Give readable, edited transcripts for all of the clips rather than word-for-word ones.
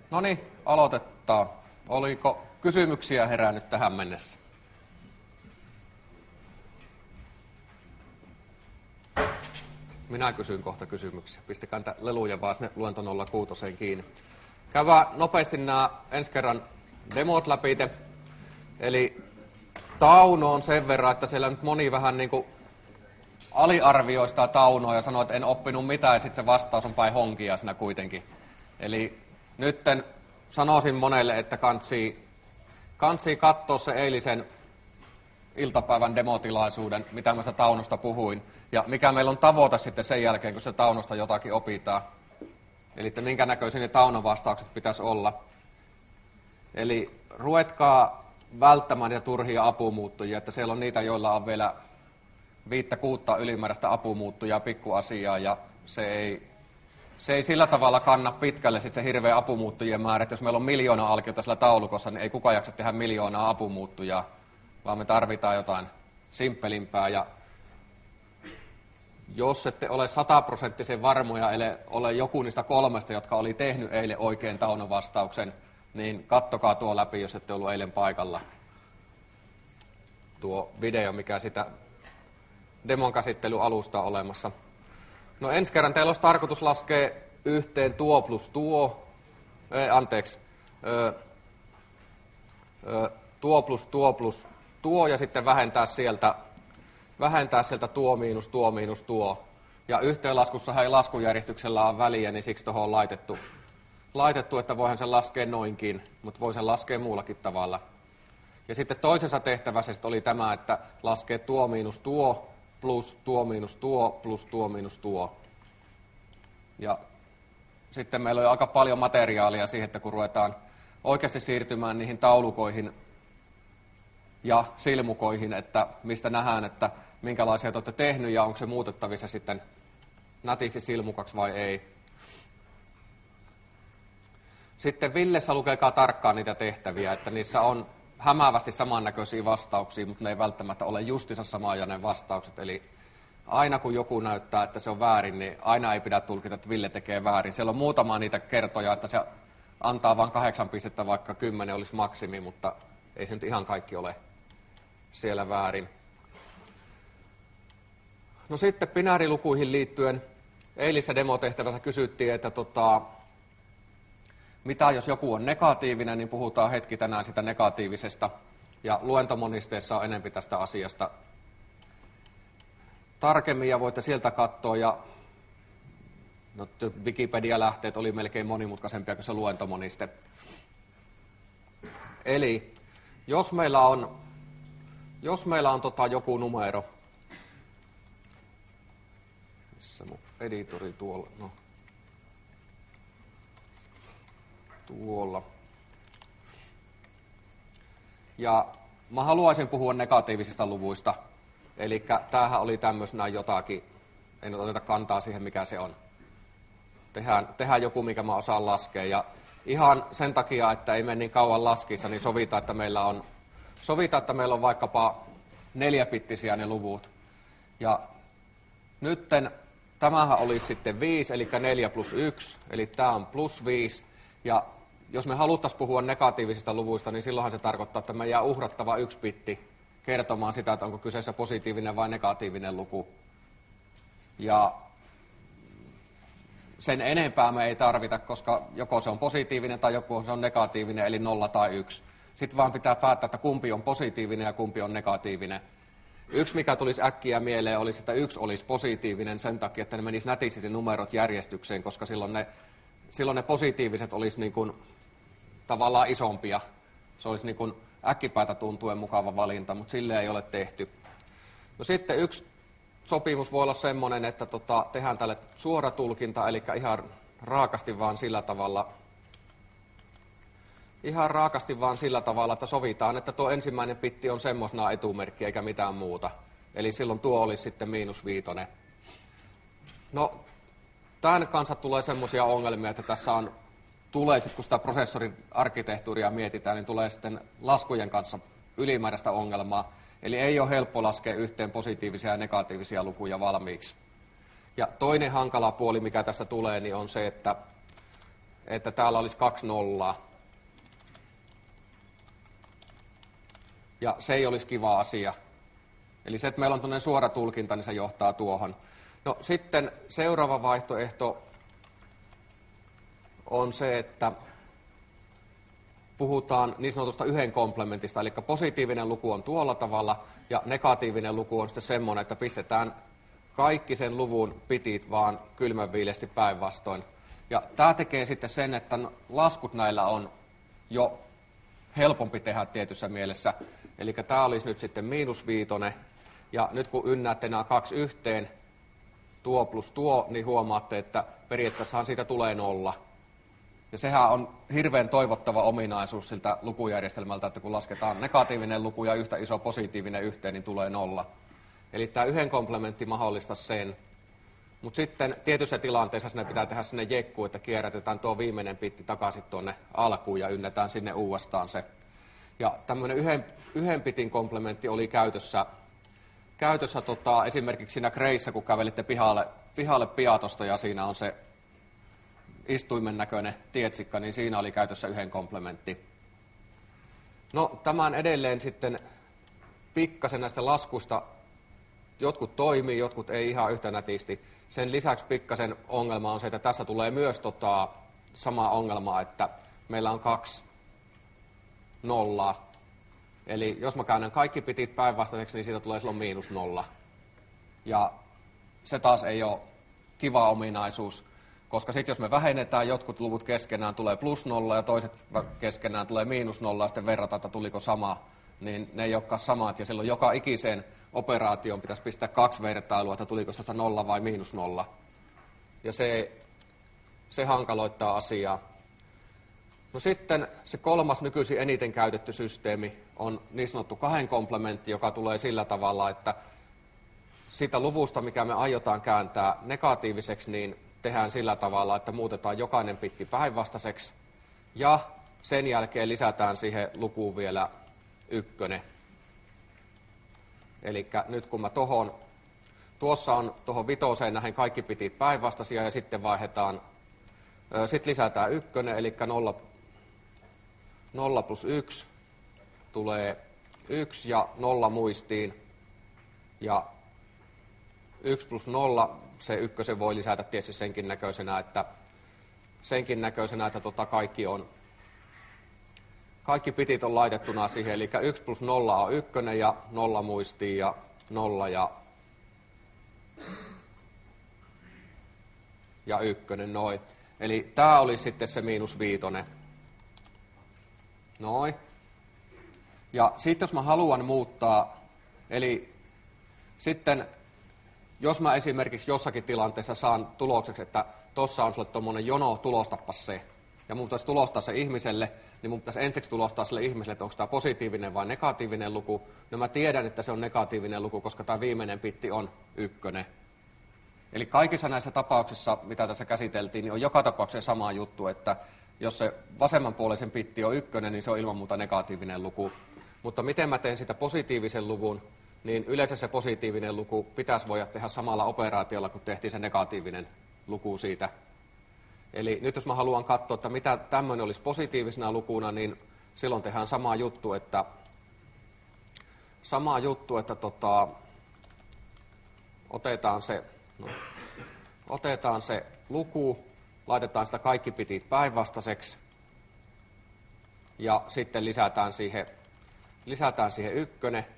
No niin, aloitetaan. Oliko kysymyksiä herännyt tähän mennessä? Minä kysyn kohta kysymyksiä. Pistäkää leluja vaan sinne luento 06 kiinni. Käydään nopeasti nämä ensi kerran demot läpite. Eli Tauno on sen verran, että siellä nyt moni vähän niin kuin aliarvioi sitä Taunoa ja sanoo, että en oppinut mitään, ja sitten se vastaus on päin honkia siinä kuitenkin. Eli nytten sanoisin monelle, että kantsii katsoa se eilisen iltapäivän demotilaisuuden, mitä mä sitä Taunosta puhuin, ja mikä meillä on tavoite sitten sen jälkeen, kun se Taunosta jotakin opitaan. Eli että minkä näköisiä ne Taunon vastaukset pitäisi olla. Eli ruvetkaa välttämään ja turhia apumuuttujia, että siellä on niitä, joilla on vielä 5-6 ylimääräistä apumuuttujaa pikkuasiaa, ja se ei sillä tavalla kanna pitkälle sit se hirveä apumuuttujien määrä, että jos meillä on 1 000 000 alkiota sillä taulukossa, niin ei kukaan jaksa tehdä 1 000 000 apumuuttujaa, vaan me tarvitaan jotain simppelimpää. Ja jos ette ole 100% varmoja, eli ole joku niistä 3, jotka oli tehnyt eilen oikein Taunon vastauksen, niin kattokaa tuo läpi, jos ette ollut eilen paikalla. Tuo video, mikä sitä demon käsittelyalusta on olemassa. No ensi kerran teillä olisi tarkoitus laskea yhteen tuo plus tuo, tuo plus tuo ja sitten vähentää sieltä tuo miinus tuo. Ja yhteenlaskussahan ei laskujärjestyksellä ole väliä, niin siksi tuohon on laitettu, että voihan sen laskea noinkin, mutta voi sen laskea muullakin tavalla. Ja sitten toisessa tehtävässä oli tämä, että laskee tuo miinus tuo plus tuo miinus tuo plus tuo miinus tuo. Ja sitten meillä on jo aika paljon materiaalia siihen, että kun ruvetaan oikeasti siirtymään niihin taulukoihin ja silmukoihin, että mistä nähdään, että minkälaisia te olette tehnyt ja onko se muutettavissa sitten nätisti silmukaksi vai ei. Sitten Villessä lukekaa tarkkaan niitä tehtäviä, että niissä on hämäävästi samannäköisiä vastauksia, mutta ne ei välttämättä ole justiinsa samaa ne vastaukset. Eli aina kun joku näyttää, että se on väärin, niin aina ei pidä tulkita, että Ville tekee väärin. Siellä on muutama niitä kertoja, että se antaa vain 8 pistettä, vaikka 10 olisi maksimi, mutta ei se nyt ihan kaikki ole siellä väärin. No sitten binäärilukuihin liittyen eilisessä demotehtävässä kysyttiin, että mitä jos joku on negatiivinen, niin puhutaan hetki tänään sitä negatiivisesta. Ja luentomonisteessa on enemmän tästä asiasta tarkemmin ja voitte sieltä katsoa. Ja no, Wikipedia-lähteet oli melkein monimutkaisempia kuin se luentomoniste. Eli jos meillä on joku numero, missä mun editori tuolla, no tuolla. Ja mä haluaisin puhua negatiivisista luvuista. Eli tämähän oli tämmöisenä jotakin, en oteta kantaa siihen mikä se on. Tehdään joku, mikä mä osaan laskea. Ja ihan sen takia, että ei mene niin kauan laskissa, niin sovitaan, että meillä on vaikkapa 4-bittisiä ne luvut. Ja nytten tämähän olisi sitten 5, eli 4 plus 1, eli tämä on plus 5. Ja jos me haluttaisiin puhua negatiivisista luvuista, niin silloinhan se tarkoittaa, että me jää uhrattava 1 bitti kertomaan sitä, että onko kyseessä positiivinen vai negatiivinen luku. Ja sen enempää me ei tarvita, koska joko se on positiivinen tai joko se on negatiivinen, eli 0 tai 1. Sitten vaan pitää päättää, että kumpi on positiivinen ja kumpi on negatiivinen. Yksi, mikä tulisi äkkiä mieleen, olisi, että 1 olisi positiivinen sen takia, että ne menisi nätisti numerot järjestykseen, koska silloin ne positiiviset olisi niin kuin tavallaan isompia. Se olisi niin kuin äkkipäätä tuntuen mukava valinta, mutta sille ei ole tehty. No sitten yksi sopimus voi olla semmoinen, että tehdään tälle suora tulkinta, eli ihan raakasti vaan sillä tavalla, että sovitaan, että tuo ensimmäinen bitti on semmoisena etumerkki eikä mitään muuta. Eli silloin tuo olisi sitten -5. No, tämän kanssa tulee semmoisia ongelmia, että tässä tulee sitten, kun sitä prosessorin arkkitehtuuria mietitään, niin tulee sitten laskujen kanssa ylimääräistä ongelmaa. Eli ei ole helppo laskea yhteen positiivisia ja negatiivisia lukuja valmiiksi. Ja toinen hankala puoli, mikä tässä tulee, niin on se, että että täällä olisi 2 nollaa. Ja se ei olisi kiva asia. Eli se, että meillä on tuollainen suora tulkinta, niin se johtaa tuohon. No sitten seuraava vaihtoehto on se, että puhutaan niin sanotusta yhden komplementista, eli positiivinen luku on tuolla tavalla, ja negatiivinen luku on sitten semmoinen, että pistetään kaikki sen luvun pitit vaan kylmänviileästi päinvastoin. Ja tämä tekee sitten sen, että laskut näillä on jo helpompi tehdä tietyssä mielessä. Eli tämä olisi nyt sitten -5, ja nyt kun ynnäätte nämä 2 yhteen, tuo plus tuo, niin huomaatte, että periaatteessahan siitä tulee 0. Ja sehän on hirveän toivottava ominaisuus siltä lukujärjestelmältä, että kun lasketaan negatiivinen luku ja yhtä iso positiivinen yhteen, niin tulee 0. Eli tämä yhden komplementti mahdollistaa sen. Mutta sitten tietyissä tilanteissa sinne pitää tehdä sinne jekku, että kierrätetään tuo viimeinen bitti takaisin tuonne alkuun ja ynnätään sinne uudestaan se. Ja tämmöinen yhden bitin komplementti oli käytössä esimerkiksi siinä Kreissä, kun kävelitte pihalle Piatosta ja siinä on se istuimen näköinen tietsikka, niin siinä oli käytössä yhden komplementti. No tämän edelleen sitten pikkasen näistä laskuista jotkut toimii, jotkut ei ihan yhtä nätisti. Sen lisäksi pikkasen ongelma on se, että tässä tulee myös sama ongelma, että meillä on 2 nollaa. Eli jos mä käännän kaikki bitit päinvastaiseksi, niin siitä tulee silloin -0. Ja se taas ei ole kiva ominaisuus, koska sitten jos me vähennetään jotkut luvut keskenään, tulee +0 ja toiset keskenään tulee -0 ja sitten verrataan, että tuliko sama, niin ne ei olekaan samat. Ja silloin joka ikiseen operaatioon pitäisi pistää 2 vertailua, että tuliko sitä 0 vai -0. Ja se hankaloittaa asiaa. No sitten se kolmas nykyisin eniten käytetty systeemi on niin sanottu 2 komplementti, joka tulee sillä tavalla, että siitä luvusta, mikä me aiotaan kääntää negatiiviseksi, niin tehdään sillä tavalla, että muutetaan jokainen bitti päinvastaiseksi ja sen jälkeen lisätään siihen lukuun vielä 1. Eli nyt kun mä tuossa on tuohon 5 nähden kaikki bitit päinvastaisia ja sitten sitten lisätään 1, eli 0 plus 1 tulee 1 ja 0 muistiin. Ja 1 plus 0, se 1 voi lisätä tietysti senkin näköisenä, että kaikki bitit on laitettuna siihen, eli 1 plus 0 on 1 ja 0 muistiin ja 0 ja 1, noin. Eli tämä oli sitten se -5. Noin. Ja sitten jos mä haluan muuttaa, eli sitten jos mä esimerkiksi jossakin tilanteessa saan tulokseksi, että tossa on sulle tuommoinen jono, tulostappas se, ja mun pitäisi tulostaa se ihmiselle, niin mun pitäisi ensiksi tulostaa sille ihmiselle, että onko tämä positiivinen vai negatiivinen luku. No mä tiedän, että se on negatiivinen luku, koska tämä viimeinen bitti on 1. Eli kaikissa näissä tapauksissa, mitä tässä käsiteltiin, niin on joka tapauksessa sama juttu, että jos se vasemmanpuoleisen bitti on 1, niin se on ilman muuta negatiivinen luku. Mutta miten mä teen sitä positiivisen luvun, niin yleensä se positiivinen luku pitäisi voida tehdä samalla operaatiolla, kun tehtiin se negatiivinen luku siitä. Eli nyt jos mä haluan katsoa, että mitä tämmöinen olisi positiivisena lukuna, niin silloin tehdään sama juttu, että otetaan se luku, laitetaan sitä kaikki bitit päinvastaiseksi ja sitten lisätään siihen 1.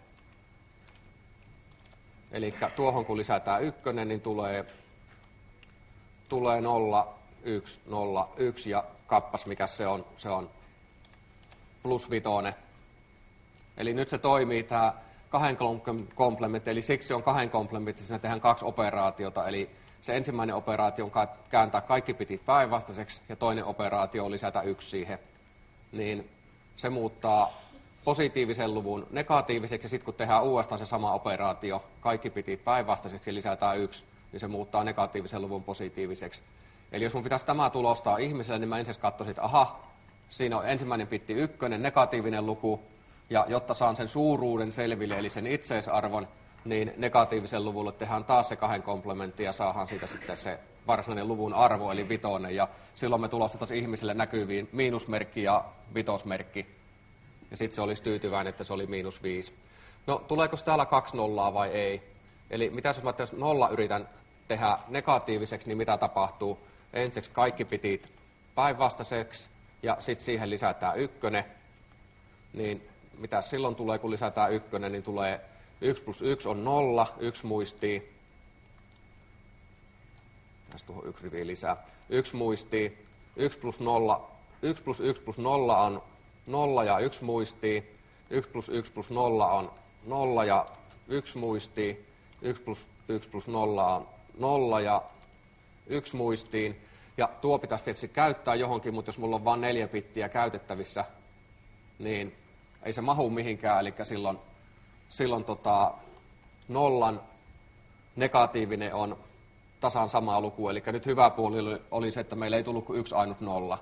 Eli tuohon kun lisätään 1, niin tulee 0, 1, 0, 1 ja kappas mikä se on +5. Eli nyt se toimii tämä 2 komplementti, eli siksi on 2 komplementti, siinä tehdään 2 operaatiota, eli se ensimmäinen operaatio on kääntää kaikki bitit päinvastaiseksi ja toinen operaatio on lisätä 1 siihen, niin se muuttaa positiivisen luvun negatiiviseksi ja sitten kun tehdään uudestaan se sama operaatio, kaikki bitit päinvastaiseksi ja lisätään 1, niin se muuttaa negatiivisen luvun positiiviseksi. Eli jos mun pitäisi tämä tulostaa ihmiselle, niin mä ensin katsoisin, että aha, siinä on ensimmäinen bitti 1, negatiivinen luku, ja jotta saan sen suuruuden selville, eli sen itseisarvon, niin negatiivisen luvulle tehdään taas se 2 komplementti ja saadaan siitä sitten se varsinainen luvun arvo, eli vitonen, ja silloin me tulostettaisiin ihmiselle näkyviin miinusmerkki ja vitosmerkki, ja sitten se olisi tyytyväinen, että se oli -5. No, tuleeko täällä 2 nollaa vai ei? Eli mitä jos 0 yritän tehdä negatiiviseksi, niin mitä tapahtuu? Ensiksi kaikki pitit päinvastaiseksi, ja sitten siihen lisätään 1, niin mitä silloin tulee, kun lisätään 1, niin tulee 1 plus 1 on 0, 1 muistii. Tässä tuohon 1 riviä lisää. 1 muistii, 1 plus 0, 1 plus 1 plus 0 on 0 ja 1 muistii. 1 plus 1 plus 0 on 0 ja 1 muistii. 1 plus 1 plus 0 on 0 ja 1 muistiin. Ja tuo pitäisi tietysti käyttää johonkin, mutta jos mulla on vain 4 bittiä käytettävissä, niin ei se mahu mihinkään, eli silloin nollan negatiivinen on tasan sama luku, eli nyt hyvä puoli oli se, että meillä ei tullut kuin 1 ainut 0.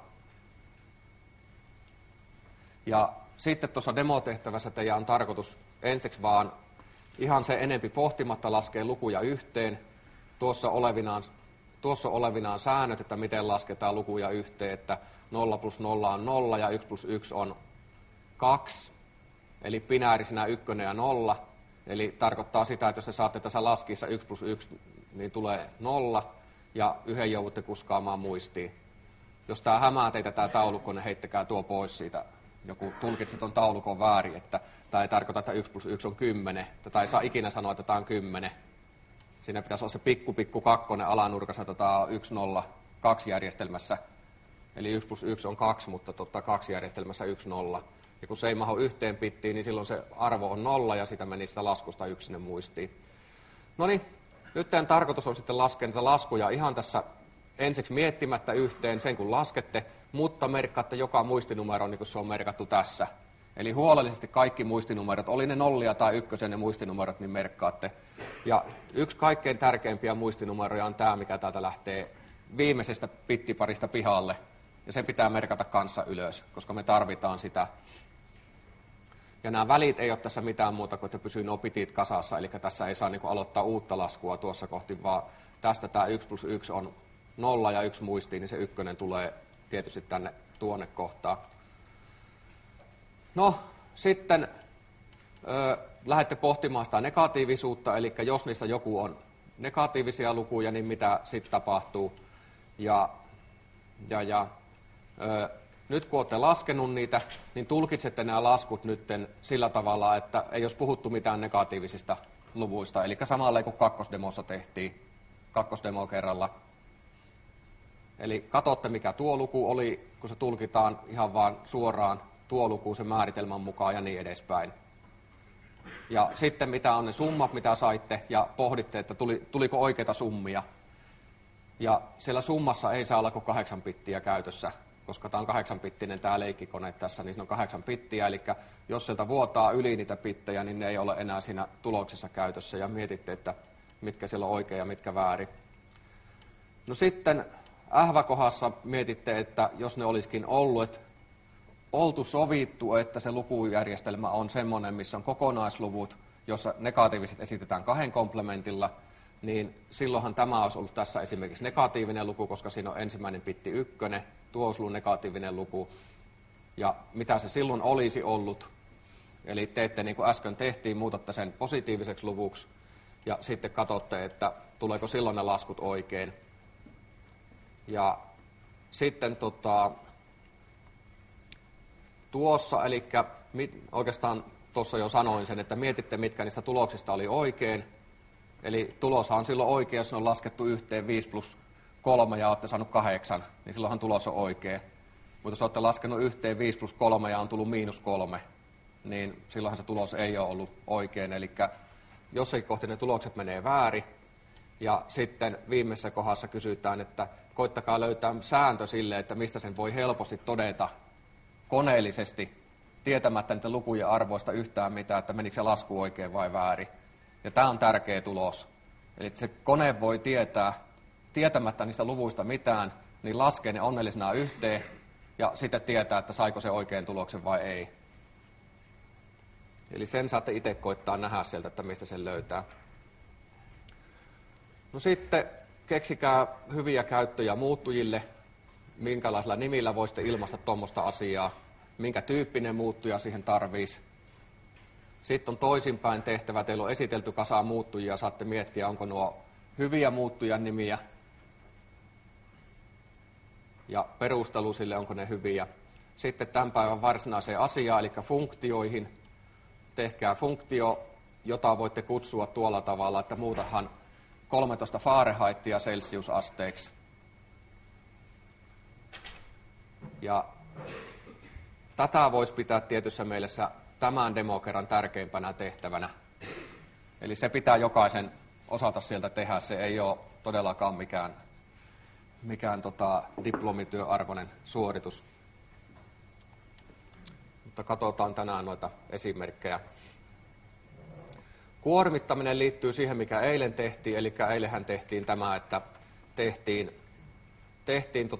Ja sitten tuossa demotehtävässä teidän on tarkoitus ensiksi vaan ihan se enempi pohtimatta laskea lukuja yhteen. Tuossa olevinaan säännöt, että miten lasketaan lukuja yhteen, että 0 plus 0 on 0 ja 1 plus 1 on 2, eli binäärisinä 1 ja 0. Eli tarkoittaa sitä, että jos te saatte tässä laskiessa 1 plus 1, niin tulee 0, ja yhden joudutte kuskaamaan muistiin. Jos tämä hämää teitä tämä taulukko, niin heittäkää tuo pois siitä. Joku tulkitsi tuon taulukon väärin, että tämä ei tarkoita, että 1 plus 1 on 10. Tätä ei saa ikinä sanoa, että tämä on 10. Siinä pitäisi olla se pikku 2 alanurkassa, että tämä on 1, 0, 2 järjestelmässä. Eli 1 plus 1 on 2, mutta 2 järjestelmässä 1, 0. Ja kun se ei mahdu yhteen bittiin, niin silloin se arvo on 0 ja sitä meni sitä laskusta 1 sinne muistiin. No niin, nyt teidän tarkoitus on sitten laskea näitä laskuja ihan tässä ensiksi miettimättä yhteen sen kun laskette, mutta merkkaatte joka muistinumero niin kuin se on merkattu tässä. Eli huolellisesti kaikki muistinumerot, oli ne 0 tai 1 ne muistinumerot, niin merkkaatte. Ja yksi kaikkein tärkeimpiä muistinumeroja on tämä, mikä täältä lähtee viimeisestä bittiparista pihalle. Ja se pitää merkata kanssa ylös, koska me tarvitaan sitä. Ja nämä välit ei ole tässä mitään muuta kuin, että pysyy nuo bitit kasassa, eli tässä ei saa aloittaa uutta laskua tuossa kohti, vaan tästä tämä 1 plus 1 on 0 ja 1 muistiin, niin se 1 tulee tietysti tänne tuonne kohtaan. No, sitten lähdette pohtimaan sitä negatiivisuutta, eli jos niistä joku on negatiivisia lukuja, niin mitä sitten tapahtuu. Nyt kun olette laskenut niitä, niin tulkitsette nämä laskut nyt sillä tavalla, että ei olisi puhuttu mitään negatiivisista luvuista. Eli samalle kuin kakkosdemossa tehtiin, kakkosdemo kerralla. Eli katsotte, mikä tuo luku oli, kun se tulkitaan ihan vaan suoraan tuo luku sen määritelmän mukaan ja niin edespäin. Ja sitten mitä on ne summat, mitä saitte, ja pohditte, että tuliko oikeita summia. Ja siellä summassa ei saa olla kuin 8 bittiä käytössä, koska tämä on 8-bittinen tämä leikkikone tässä, niin se on 8 bittiä, eli jos sieltä vuotaa yli niitä bittejä, niin ne ei ole enää siinä tuloksessa käytössä, ja mietitte, että mitkä siellä on oikein ja mitkä väärin. No sitten ähväkohdassa mietitte, että jos ne olisikin oltu sovittu, että se lukujärjestelmä on semmoinen, missä on kokonaisluvut, jossa negatiiviset esitetään 2 komplementilla, niin silloinhan tämä olisi ollut tässä esimerkiksi negatiivinen luku, koska siinä on ensimmäinen bitti 1, tuo olisi ollut negatiivinen luku. Ja mitä se silloin olisi ollut, eli teette niin kuin äsken tehtiin, muutatte sen positiiviseksi luvuksi, ja sitten katsotte, että tuleeko silloin ne laskut oikein. Ja sitten tuossa, eli oikeastaan tuossa jo sanoin sen, että mietitte, mitkä niistä tuloksista oli oikein. Eli tuloshan on silloin oikein, jos ne on laskettu yhteen 5 plus 3 ja olette saanut 8, niin silloinhan tulos on oikein. Mutta jos olette laskenut yhteen 5 plus 3 ja on tullut -3, niin silloinhan se tulos ei ole ollut oikein. Eli jossakin kohti ne tulokset menee väärin. Ja sitten viimeisessä kohdassa kysytään, että koittakaa löytää sääntö sille, että mistä sen voi helposti todeta koneellisesti, tietämättä niitä lukujen arvoista yhtään mitään, että menikö se lasku oikein vai väärin. Ja tämä on tärkeä tulos. Eli se kone voi tietämättä niistä luvuista mitään, niin laskee ne onnellisena yhteen ja sitten tietää, että saiko se oikein tuloksen vai ei. Eli sen saatte itse koittaa nähdä sieltä, että mistä sen löytää. No sitten keksikää hyviä käyttöjä muuttujille, minkälaisilla nimillä voisitte ilmaista tuommoista asiaa, minkä tyyppinen muuttuja siihen tarvitsisi. Sitten on toisinpäin tehtävä, teillä on esitelty kasaa muuttujia, saatte miettiä, onko nuo hyviä muuttujan nimiä ja perustelu sille, onko ne hyviä. Sitten tämän päivän varsinaiseen asiaan, eli funktioihin. Tehkää funktio, jota voitte kutsua tuolla tavalla, että muutahan 13 Fahrenheitia celsiusasteeksi. Ja tätä voisi pitää tietyssä mielessä tämän demokerran tärkeimpänä tehtävänä. Eli se pitää jokaisen osata sieltä tehdä, se ei ole todellakaan mikään diplomityöarvoinen suoritus. Mutta katsotaan tänään noita esimerkkejä. Kuormittaminen liittyy siihen, mikä eilen tehtiin, eli eilenhän tehtiin tämä, että tehtiin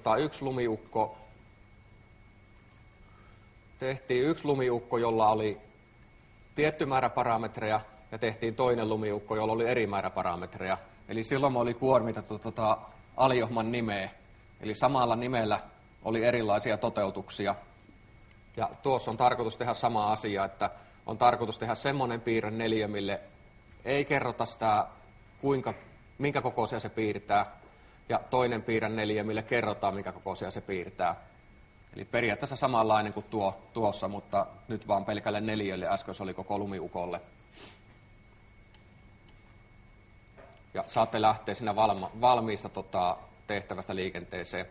yksi lumiukko, jolla oli tietty määrä parametreja, ja tehtiin toinen lumiukko, jolla oli eri määrä parametreja. Eli silloin me oli kuormitettu aliohman nimeä, eli samalla nimellä oli erilaisia toteutuksia. Ja tuossa on tarkoitus tehdä sama asia, että on tarkoitus tehdä semmoinen piirre neliö, mille ei kerrota sitä, minkä kokoisia se piirtää, ja toinen piirre neliö, mille kerrotaan, minkä kokoisia se piirtää. Eli periaatteessa samanlainen kuin tuossa, mutta nyt vaan pelkälle neliölle, äsken se oli koko lumiukolle. Ja saatte lähteä siinä valmiista tehtävästä liikenteeseen.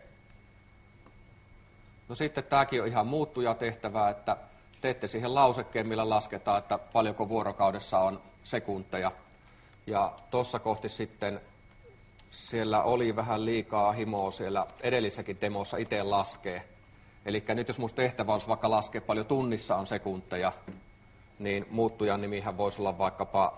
No sitten tämäkin on ihan muuttuja tehtävää, että teette siihen lausekkeen, millä lasketaan, että paljonko vuorokaudessa on sekunteja. Ja tuossa kohti sitten siellä oli vähän liikaa himoa siellä edellisessäkin demossa itse laskee. Eli nyt jos minusta tehtävä olisi vaikka laskea paljon tunnissa on sekunteja, niin muuttujan nimihän voisi olla vaikkapa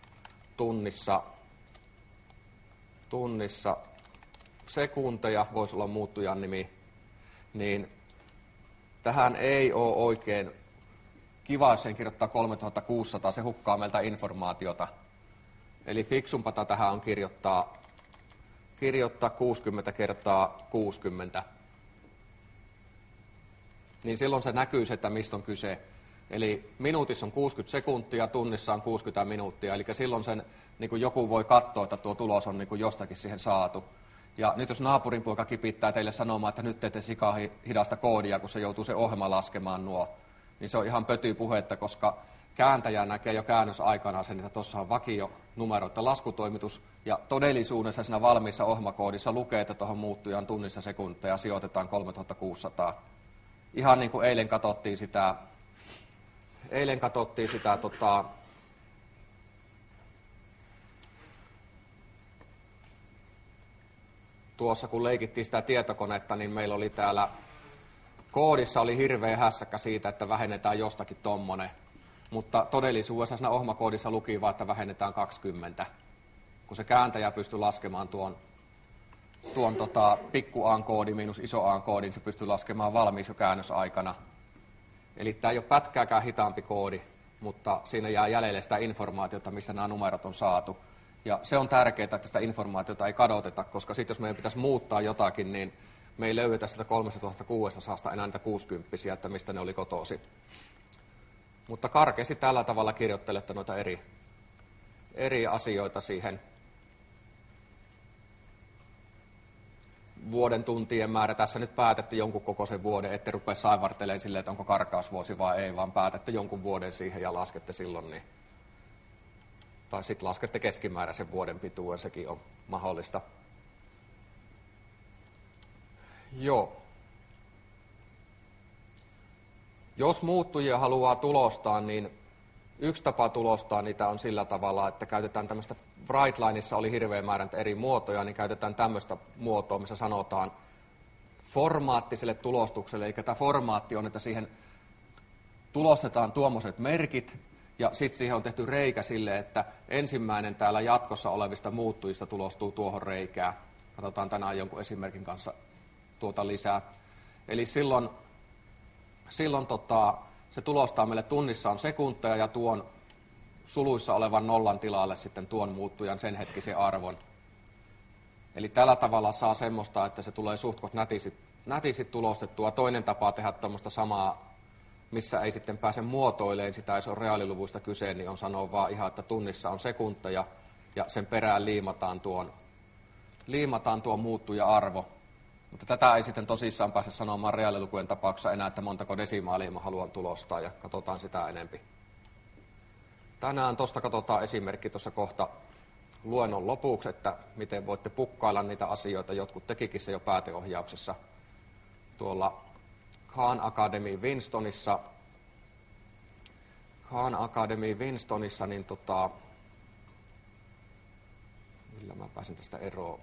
tunnissa sekunteja, voisi olla muuttujan nimi, niin tähän ei ole oikein kiva, jos sen kirjoittaa 3600, se hukkaa meiltä informaatiota. Eli fiksumpata tähän on kirjoittaa 60 kertaa 60. Niin silloin se näkyy, että mistä on kyse. Eli minuutissa on 60 sekuntia, tunnissa on 60 minuuttia. Eli silloin sen niin kuin joku voi katsoa, että tuo tulos on niin kuin jostakin siihen saatu. Ja nyt jos naapurin poika kipittää teille sanomaan, että nyt teette sikaa hidasta koodia, kun se joutuu se ohjelma laskemaan nuo, niin se on ihan pötypuhetta, koska kääntäjä näkee jo käännösaikana sen, että tuossa on vakio numeroiden laskutoimitus, ja todellisuudessa siinä valmiissa ohjelmakoodissa lukee, että tuohon muuttujaan tunnissa sekunteja sijoitetaan 3600. Ihan niin kuin eilen katsottiin sitä tuossa kun leikittiin sitä tietokonetta, niin meillä oli täällä koodissa oli hirveä hässäkkä siitä, että vähennetään jostakin tommonen. Mutta todellisuudessa siinä ohjelmakoodissa luki vaan, että vähennetään 20. Kun se kääntäjä pystyi laskemaan tuon pikku A-koodin miinus iso A-koodin, se pystyy laskemaan valmiiksi jo käännösaikana. Eli tämä ei ole pätkääkään hitaampi koodi, mutta siinä jää jäljelle sitä informaatiota, missä nämä numerot on saatu. Ja se on tärkeää, että sitä informaatiota ei kadoteta, koska sitten jos meidän pitäisi muuttaa jotakin, niin me ei löydetä sitä 3600 enää niitä 60, että mistä ne oli kotoisin. Mutta karkeasti tällä tavalla kirjoittelette noita eri asioita siihen. Vuoden tuntien määrä. Tässä nyt päätätte jonkun kokoisen vuoden, ette rupea saivartelemaan silleen, että onko karkausvuosi vai ei, vaan päätätte jonkun vuoden siihen ja laskette silloin. Niin. Tai sitten laskette keskimääräisen vuoden pituuden, sekin on mahdollista. Joo. Jos muuttujia haluaa tulostaa, niin yksi tapa tulostaa niitä on sillä tavalla, että käytetään tämmöistä, Brightlineissa oli hirveän määrän eri muotoja, niin käytetään tämmöistä muotoa, missä sanotaan formaattiselle tulostukselle, eli tämä formaatti on, että siihen tulostetaan tuommoiset merkit, ja sitten siihen on tehty reikä sille, että ensimmäinen täällä jatkossa olevista muuttujista tulostuu tuohon reikään. Katsotaan tänään jonkun esimerkin kanssa tuota lisää. Eli silloin se tulostaa meille tunnissa on sekunteja ja tuon suluissa olevan nollan tilalle sitten tuon muuttujan sen hetkisen arvon. Eli tällä tavalla saa semmoista, että se tulee suhtkot nätisti tulostettua. Toinen tapa tehdä tuommoista samaa, missä ei sitten pääse muotoilemaan sitä, jos on reaaliluvuista kyse, niin on sanoa vaan ihan, että tunnissa on sekunteja ja sen perään liimataan tuo muuttuja-arvo. Mutta tätä ei sitten tosissaan pääse sanomaan reaalilukujen tapauksessa enää, että montako desimaalia mä haluan tulostaa ja katsotaan sitä enempi. Tänään tuosta katsotaan esimerkki tuossa kohta luennon lopuksi, että miten voitte pukkailla niitä asioita. Jotkut tekikin se jo pääteohjauksessa tuolla Khan Academy Winstonissa, niin millä mä pääsin tästä eroon?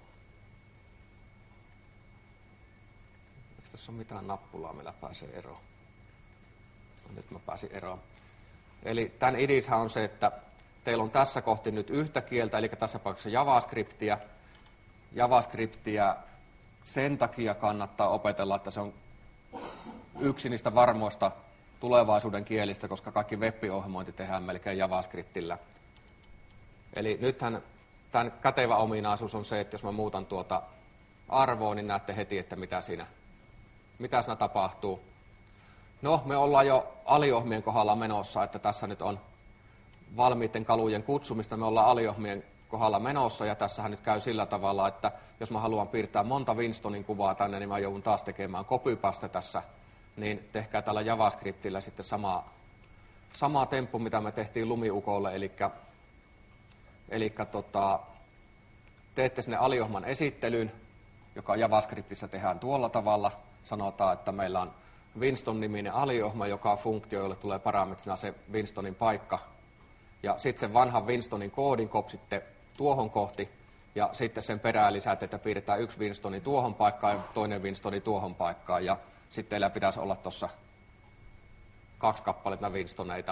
Eikö tässä ole mitään nappulaa, millä pääsee eroon? No, nyt mä pääsin eroon. Eli tämän idishän on se, että teillä on tässä kohti nyt yhtä kieltä, eli tässä paikassa JavaScriptia. JavaScriptia sen takia kannattaa opetella, että se on yksi niistä varmoista tulevaisuuden kielistä, koska kaikki web-ohjelmointi tehdään melkein JavaScriptillä. Eli nythän tämän kätevä ominaisuus on se, että jos mä muutan tuota arvoa, niin näette heti, että mitä siinä tapahtuu. No, me ollaan jo aliohmien kohdalla menossa, että tässä nyt on valmiiden kalujen kutsumista. Me ollaan aliohmien kohdalla menossa, ja tässähän nyt käy sillä tavalla, että jos mä haluan piirtää monta Winstonin kuvaa tänne, niin mä joudun taas tekemään copypaste tässä, niin tehkää tällä JavaScriptillä sitten sama temppu, mitä me tehtiin Lumiukolle, eli teette sinne aliohman esittelyn, joka JavaScriptissa tehdään tuolla tavalla. Sanotaan, että meillä on Winston-niminen aliohma, joka on funktio, jolle tulee parametrina se Winstonin paikka. Ja sitten sen vanhan Winstonin koodin kopsitte tuohon kohti, ja sitten sen perään lisäätte, että piirretään yksi Winstoni tuohon paikkaan ja toinen Winstoni tuohon paikkaan. Ja sitten teillä pitäisi olla tuossa 2 kappaletta Winstoneita.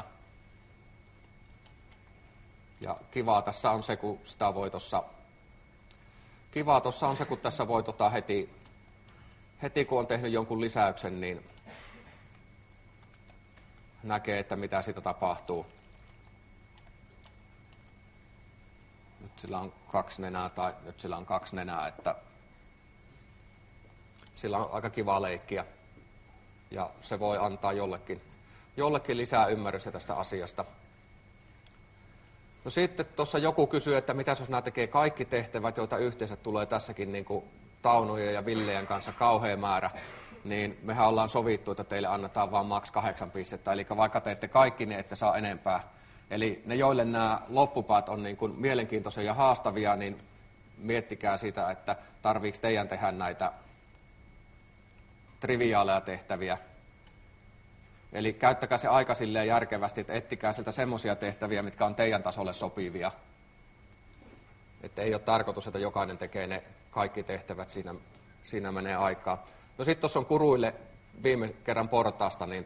Ja kivaa tässä on se, kun sitä voi tuossa... Kivaa tuossa on se, kun tässä voi heti kun on tehnyt jonkun lisäyksen, niin näkee, että mitä siitä tapahtuu. Nyt sillä on 2 nenää tai nyt sillä on 2 nenää, että sillä on aika kiva leikkiä. Ja se voi antaa jollekin lisää ymmärrystä tästä asiasta. No sitten tuossa joku kysyy, että mitä jos nämä tekee kaikki tehtävät, joita yhteensä tulee tässäkin niin kuin Taunujen ja Villejen kanssa kauhea määrä, niin mehän ollaan sovittu, että teille annetaan vain maks 8 pistettä, eli vaikka teette kaikki, niin ette saa enempää. Eli ne, joille nämä loppupäät on niin kuin mielenkiintoisia ja haastavia, niin miettikää sitä, että tarviiko teidän tehdä näitä triviaaleja tehtäviä. Eli käyttäkää se aika silleen järkevästi, että ettikää sieltä semmoisia tehtäviä, mitkä on teidän tasolle sopivia. Että ei ole tarkoitus, että jokainen tekee ne kaikki tehtävät, siinä menee aikaa. No sitten tuossa on kuruille viime kerran portaasta, niin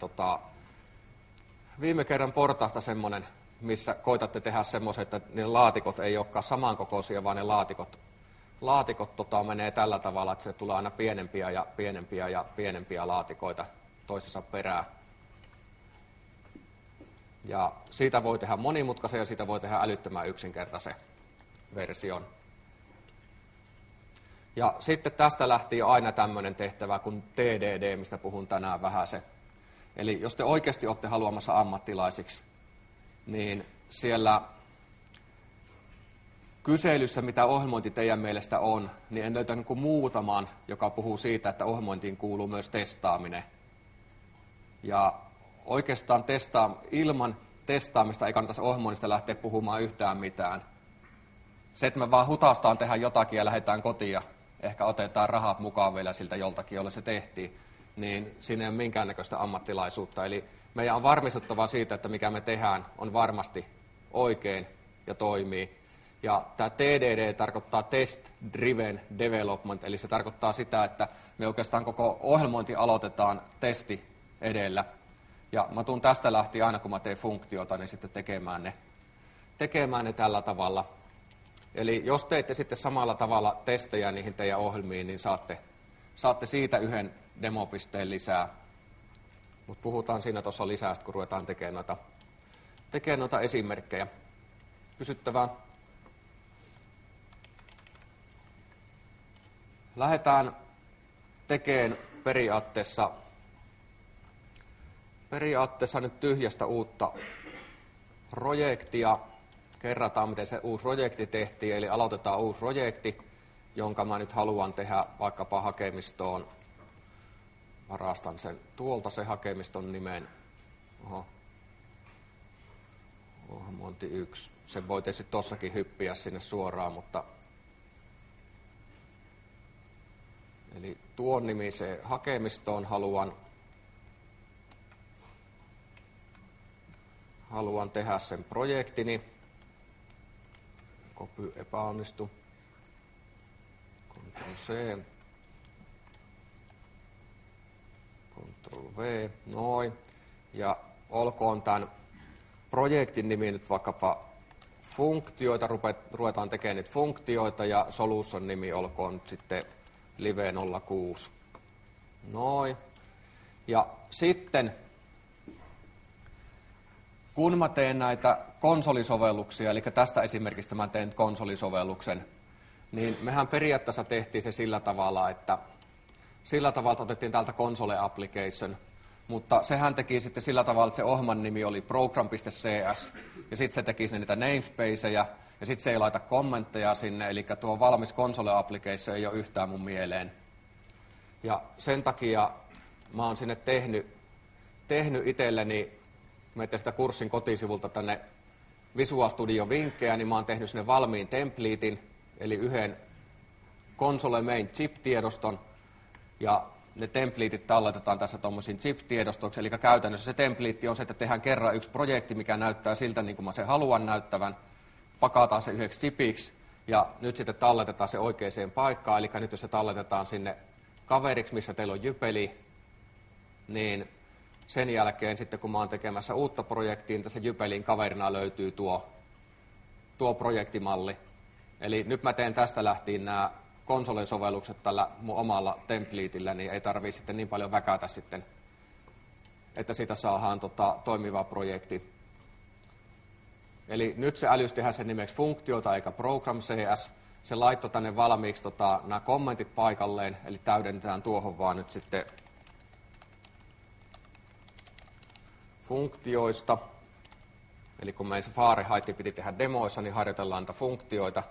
viime kerran portaasta semmoinen, missä koitatte tehdä semmoisen, että ne laatikot ei olekaan samankokoisia, vaan ne laatikot menee tällä tavalla, että se tulee aina pienempiä ja pienempiä ja pienempiä laatikoita toisensa perään. Ja siitä voi tehdä monimutkaisen ja siitä voi tehdä älyttömän yksinkertaisen version. Ja sitten tästä lähti jo aina tämmöinen tehtävä kuin TDD, mistä puhun tänään vähäsen. Eli jos te oikeasti olette haluamassa ammattilaisiksi, niin siellä kyselyssä, mitä ohjelmointi teidän mielestä on, niin en löytänyt kuin muutaman, joka puhuu siitä, että ohjelmointiin kuuluu myös testaaminen. Ja oikeastaan ilman testaamista ei kannattaisi ohjelmoinnista lähteä puhumaan yhtään mitään. Se, että me vaan hutaastaan tehdä jotakin ja lähdetään kotiin ja ehkä otetaan rahat mukaan vielä siltä joltakin, jolle se tehtiin, niin siinä ei ole minkäännäköistä ammattilaisuutta. Eli meidän on varmistuttava siitä, että mikä me tehdään on varmasti oikein ja toimii. Ja tämä TDD tarkoittaa Test Driven Development, eli se tarkoittaa sitä, että me oikeastaan koko ohjelmointi aloitetaan testi edellä. Ja mä tuun tästä lähtien aina, kun mä teen funktiota, niin sitten tekemään ne tällä tavalla. Eli jos teette sitten samalla tavalla testejä niihin teidän ohjelmiin, niin saatte siitä yhden demopisteen lisää. Mutta puhutaan siinä tuossa lisää, kun ruvetaan tekemään noita esimerkkejä. Kysyttävää? lähdetään tekemään periaatteessa nyt tyhjästä uutta projektia. Kerrataan, miten se uusi projekti tehtiin, eli aloitetaan uusi projekti, jonka mä nyt haluan tehdä vaikkapa hakemistoon. Varastan sen tuolta se hakemiston nimen. Monti 1. Se voi tietysti tossakin hyppiä sinne suoraan, mutta eli tuon nimiseen hakemistoon haluan tehdä sen projektini. Copy epäonnistu. Ctrl-C. Ctrl-V. Noin. Ja olkoon tämän projektin nimi nyt vaikkapa funktioita. Ruvetaan tekemään niitä funktioita ja solution nimi olkoon nyt sitten Live 06. Noin. Ja sitten kun mä teen näitä konsolisovelluksia, eli tästä esimerkistä mä teen konsolisovelluksen, niin mehän periaatteessa tehtiin se sillä tavalla, että otettiin täältä console application, mutta sehän teki sitten sillä tavalla, että se ohjelman nimi oli program.cs, ja sitten se teki niitä namespaceja, ja sitten se ei laita kommentteja sinne, eli tuo valmis console application ei ole yhtään mun mieleen. Ja sen takia mä oon sinne tehnyt itselleni, menette sitä kurssin kotisivulta tänne Visual Studio vinkkejä, niin mä oon tehnyt sinne valmiin templatein, eli yhden console main chip-tiedoston, ja ne templateit talletetaan tässä tuommoisiin chip-tiedostoiksi, eli käytännössä se template on se, että tehdään kerran yksi projekti, mikä näyttää siltä, niin kuin mä sen haluan näyttävän, pakataan se yhdeksi chipiksi, ja nyt sitten talletetaan se oikeaan paikkaan, eli nyt jos se talletetaan sinne kaveriksi, missä teillä on jypeli, niin sen jälkeen sitten, kun mä oon tekemässä uutta projektia, niin tässä jypelin kaverina löytyy tuo projektimalli. Eli nyt mä teen tästä lähtien nämä konsolisovellukset tällä mun omalla templateillä, niin ei tarvitse sitten niin paljon väkätä sitten, että siitä saadaan toimiva projekti. Eli nyt se älys tehdä sen nimeksi funktioita eikä program.cs. Se laittoi tänne valmiiksi nämä kommentit paikalleen, eli täydennetään tuohon vaan nyt sitten funktioista. Eli kun meidän se Fahrenheit piti tehdä demoissa, niin harjoitellaan niitä funktioita.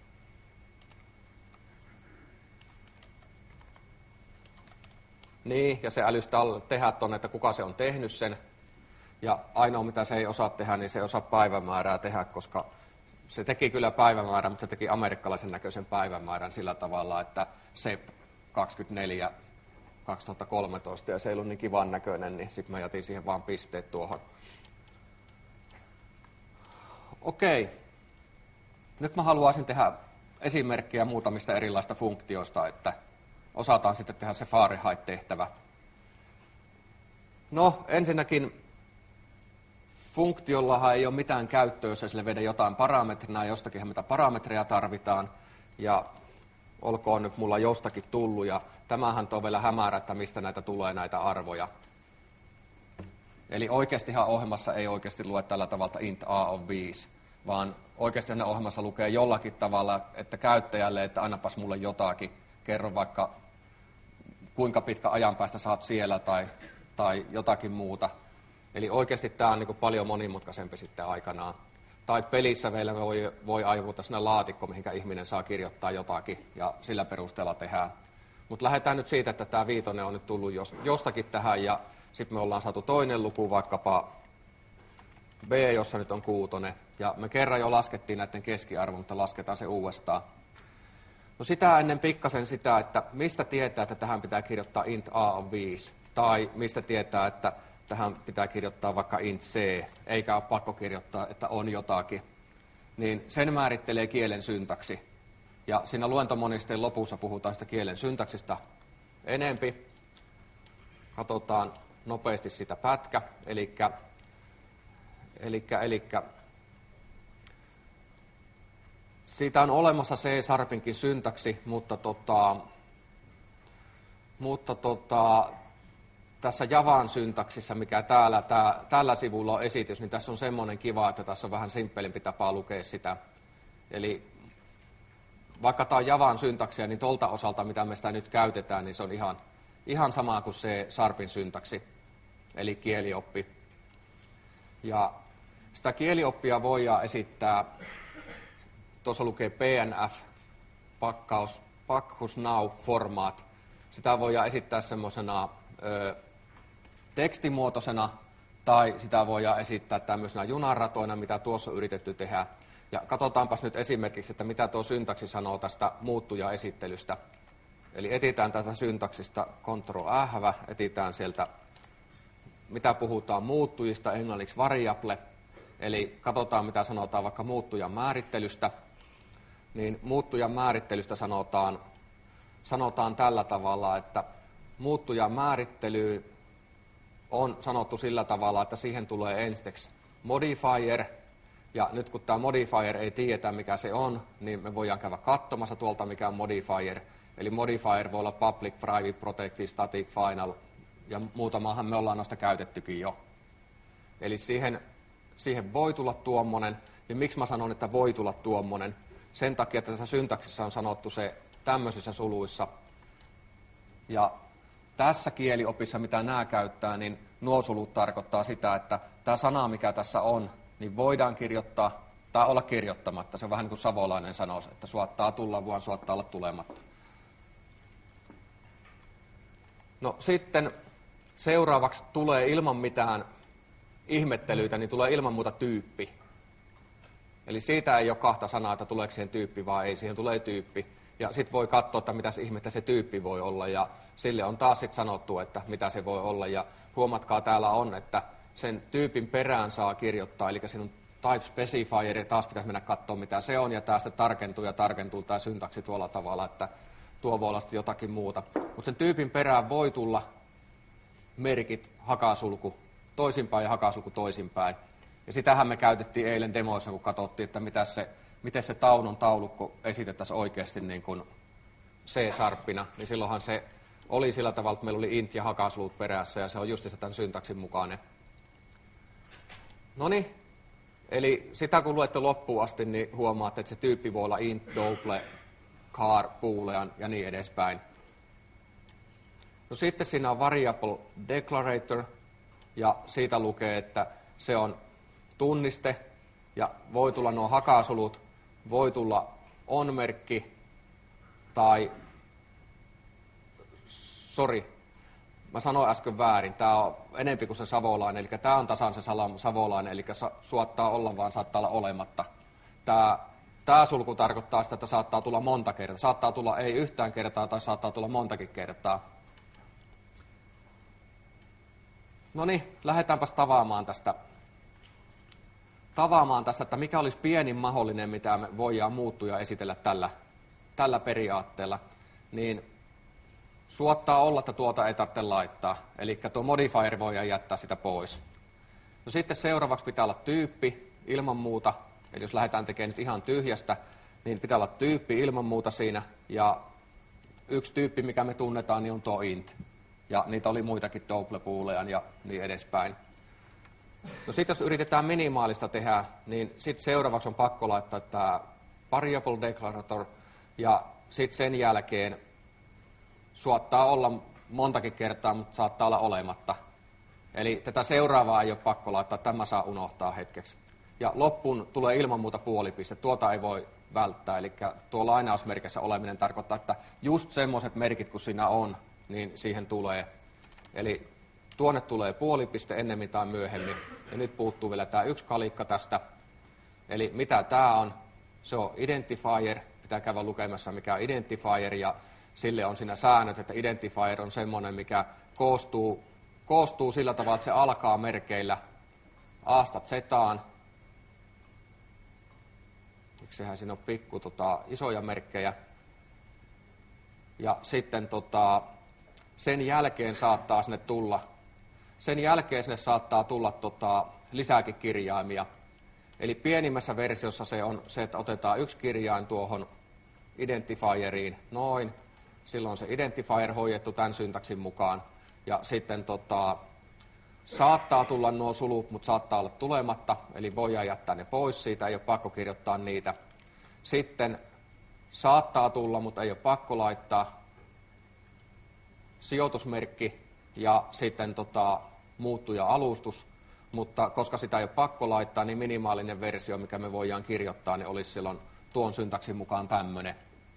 Niin, ja se älys tehdä tuonne, että kuka se on tehnyt sen. Ja ainoa mitä se ei osaa tehdä, niin se ei osaa päivämäärää tehdä, koska se teki kyllä päivämäärän, mutta se teki amerikkalaisen näköisen päivämäärän sillä tavalla, että SEP 24 2013, ja se ei ollut niin kivan näköinen, niin sitten mä jätin siihen vaan pisteet tuohon. Okei. Nyt mä haluaisin tehdä esimerkkejä muutamista erilaista funktioista, että osataan sitten tehdä se Fahrenheit-tehtävä. No, ensinnäkin funktiollahan ei ole mitään käyttöä, jos ei sille vedä jotain parametrina, ja jostakinhan mitä parametreja tarvitaan, ja olkoon nyt mulla jostakin tullut, ja tämähän on vielä hämärä, että mistä näitä tulee näitä arvoja. Eli oikeastihan ohjelmassa ei oikeasti lue tällä tavalla int a on 5, vaan oikeasti ne ohjelmassa lukee jollakin tavalla, että käyttäjälle, että annapas mulle jotakin, kerro vaikka kuinka pitkä ajan päästä saat siellä tai jotakin muuta. Eli oikeasti tämä on niin kuin paljon monimutkaisempi sitten aikanaan. Tai pelissä meillä voi aivuuttaa sinne laatikko, mihinkä ihminen saa kirjoittaa jotakin, ja sillä perusteella tehdään. Mutta lähdetään nyt siitä, että tämä 5 on nyt tullut jostakin tähän, ja sitten me ollaan saatu toinen luku, vaikkapa B, jossa nyt on 6, ja me kerran jo laskettiin näiden keskiarvo, mutta lasketaan se uudestaan. No sitä ennen pikkasen sitä, että mistä tietää, että tähän pitää kirjoittaa int a on 5, tai mistä tietää, että tähän pitää kirjoittaa vaikka int c, eikä ole pakko kirjoittaa, että on jotakin, niin sen määrittelee kielen syntaksi. Ja siinä luentomonisteen lopussa puhutaan sitä kielen syntaksista enempi. Katsotaan nopeasti sitä pätkä, eli siitä on olemassa C-sharpinkin syntaksi, mutta tässä Javan syntaksissa, mikä tällä sivulla on esitys, niin tässä on semmoinen kiva, että tässä on vähän simppelimpi tapa lukea sitä. Eli vaikka tämä on Javan syntaksia, niin tuolta osalta, mitä me sitä nyt käytetään, niin se on ihan sama kuin se Sharpin syntaksi, eli kielioppi. Ja sitä kielioppia voidaan esittää, tuossa lukee PNF, Packhouse Now format. Sitä voidaan esittää semmoisena tekstimuotoisena, tai sitä voidaan esittää tämmöisenä junaratoina, mitä tuossa on yritetty tehdä. Ja katsotaanpas nyt esimerkiksi, että mitä tuo syntaksi sanoo tästä muuttuja-esittelystä. Eli etsitään tästä syntaksista Ctrl-Ähvä, etsitään sieltä, mitä puhutaan muuttujista, englanniksi variable. Eli katsotaan, mitä sanotaan vaikka muuttujan määrittelystä. Niin muuttujan määrittelystä sanotaan tällä tavalla, että muuttujan määrittelyyn on sanottu sillä tavalla, että siihen tulee ensiksi modifier, ja nyt kun tämä modifier ei tiedetä mikä se on, niin me voidaan käydä katsomassa tuolta mikä on modifier. Eli modifier voi olla public, private, protected, static, final, ja muutamahan me ollaan noista käytettykin jo. Eli siihen voi tulla tuommoinen, ja miksi mä sanon, että voi tulla tuommoinen? Sen takia, että tässä syntaksissa on sanottu se tämmöisissä suluissa. Ja tässä kieliopissa, mitä nämä käyttää, niin nuo sulut tarkoittaa sitä, että tämä sana, mikä tässä on, niin voidaan kirjoittaa tai olla kirjoittamatta. Se on vähän niin kuin savolainen sanoisi, että suottaa tulla, vaan suottaa olla tulematta. No sitten seuraavaksi tulee ilman mitään ihmettelyitä, niin tulee ilman muuta tyyppi. Eli siitä ei ole kahta sanaa, että tuleeko siihen tyyppi vai ei, siihen tulee tyyppi. Ja sitten voi katsoa, että mitä ihmettä se tyyppi voi olla, ja sille on taas sitten sanottu, että mitä se voi olla. Ja huomatkaa täällä on, että sen tyypin perään saa kirjoittaa, eli siinä on type specifier, ja taas pitäisi mennä katsoa, mitä se on, ja tämä sitten tarkentuu tämä syntaksi tuolla tavalla, että tuo voi olla sitten jotakin muuta. Mutta sen tyypin perään voi tulla merkit hakasulku toisinpäin ja hakasulku toisinpäin. Ja sitähän me käytettiin eilen demoissa, kun katsottiin, että miten se Taunon taulukko esitettäisiin oikeasti niin kuin C-sharppina, niin silloinhan se oli sillä tavalla, että meillä oli int ja hakasulut perässä, ja se on just tämän syntaksin mukainen. Noniin, eli sitä kun luette loppuun asti, niin huomaatte, että se tyyppi voi olla int, double, char, boolean ja niin edespäin. No sitten siinä on variable declarator, ja siitä lukee, että se on tunniste, ja voi tulla nuo hakasulut, voi tulla on-merkki, tai, mä sanoin äsken väärin, tämä on enempi kuin se savolainen, eli tämä on tasan se savolainen, eli suottaa olla vaan saattaa olla olematta. Tämä sulku tarkoittaa sitä, että saattaa tulla monta kertaa, saattaa tulla ei yhtään kertaa, tai saattaa tulla montakin kertaa. No niin, lähdetäänpäs tavaamaan tästä, että mikä olisi pienin mahdollinen, mitä me voidaan muuttuja esitellä tällä periaatteella, niin suottaa olla, että tuota ei tarvitse laittaa, eli tuo modifier voidaan jättää sitä pois. No sitten seuraavaksi pitää olla tyyppi ilman muuta, eli jos lähdetään tekemään nyt ihan tyhjästä, niin pitää olla tyyppi ilman muuta siinä, ja yksi tyyppi, mikä me tunnetaan, niin on tuo int. Ja niitä oli muitakin, double, boolean ja niin edespäin. No sitten jos yritetään minimaalista tehdä, niin sitten seuraavaksi on pakko laittaa tämä variable declarator, ja sitten sen jälkeen suottaa olla montakin kertaa, mutta saattaa olla olematta. Eli tätä seuraavaa ei ole pakko laittaa, tämä saa unohtaa hetkeksi. Ja loppuun tulee ilman muuta puolipiste, tuota ei voi välttää, eli tuo lainausmerkissä oleminen tarkoittaa, että just semmoiset merkit, kun siinä on, niin siihen tulee. Eli tuonne tulee puolipiste ennemmin tai myöhemmin. Ja nyt puuttuu vielä tämä yksi kalikka tästä. Eli mitä tämä on? Se on identifier. Pitää käydä lukemassa, mikä on identifier. Ja sille on siinä säännöt, että identifier on semmoinen, mikä koostuu sillä tavalla, että se alkaa merkeillä Asta Zetaan. Miksihän siinä on pikku isoja merkkejä. Ja sitten sen jälkeen saattaa sinne tulla lisääkin kirjaimia. Eli pienimmässä versiossa se on se, että otetaan yksi kirjain tuohon identifieriin, noin. Silloin se identifier hoidettu tämän syntaksin mukaan. Ja sitten saattaa tulla nuo sulut, mutta saattaa olla tulematta. Eli voidaan jättää ne pois siitä, ei ole pakko kirjoittaa niitä. Sitten saattaa tulla, mutta ei ole pakko laittaa, sijoitusmerkki ja sitten muuttuja-alustus, mutta koska sitä ei ole pakko laittaa, niin minimaalinen versio, mikä me voidaan kirjoittaa, niin olisi silloin tuon syntaksin mukaan tämmöinen.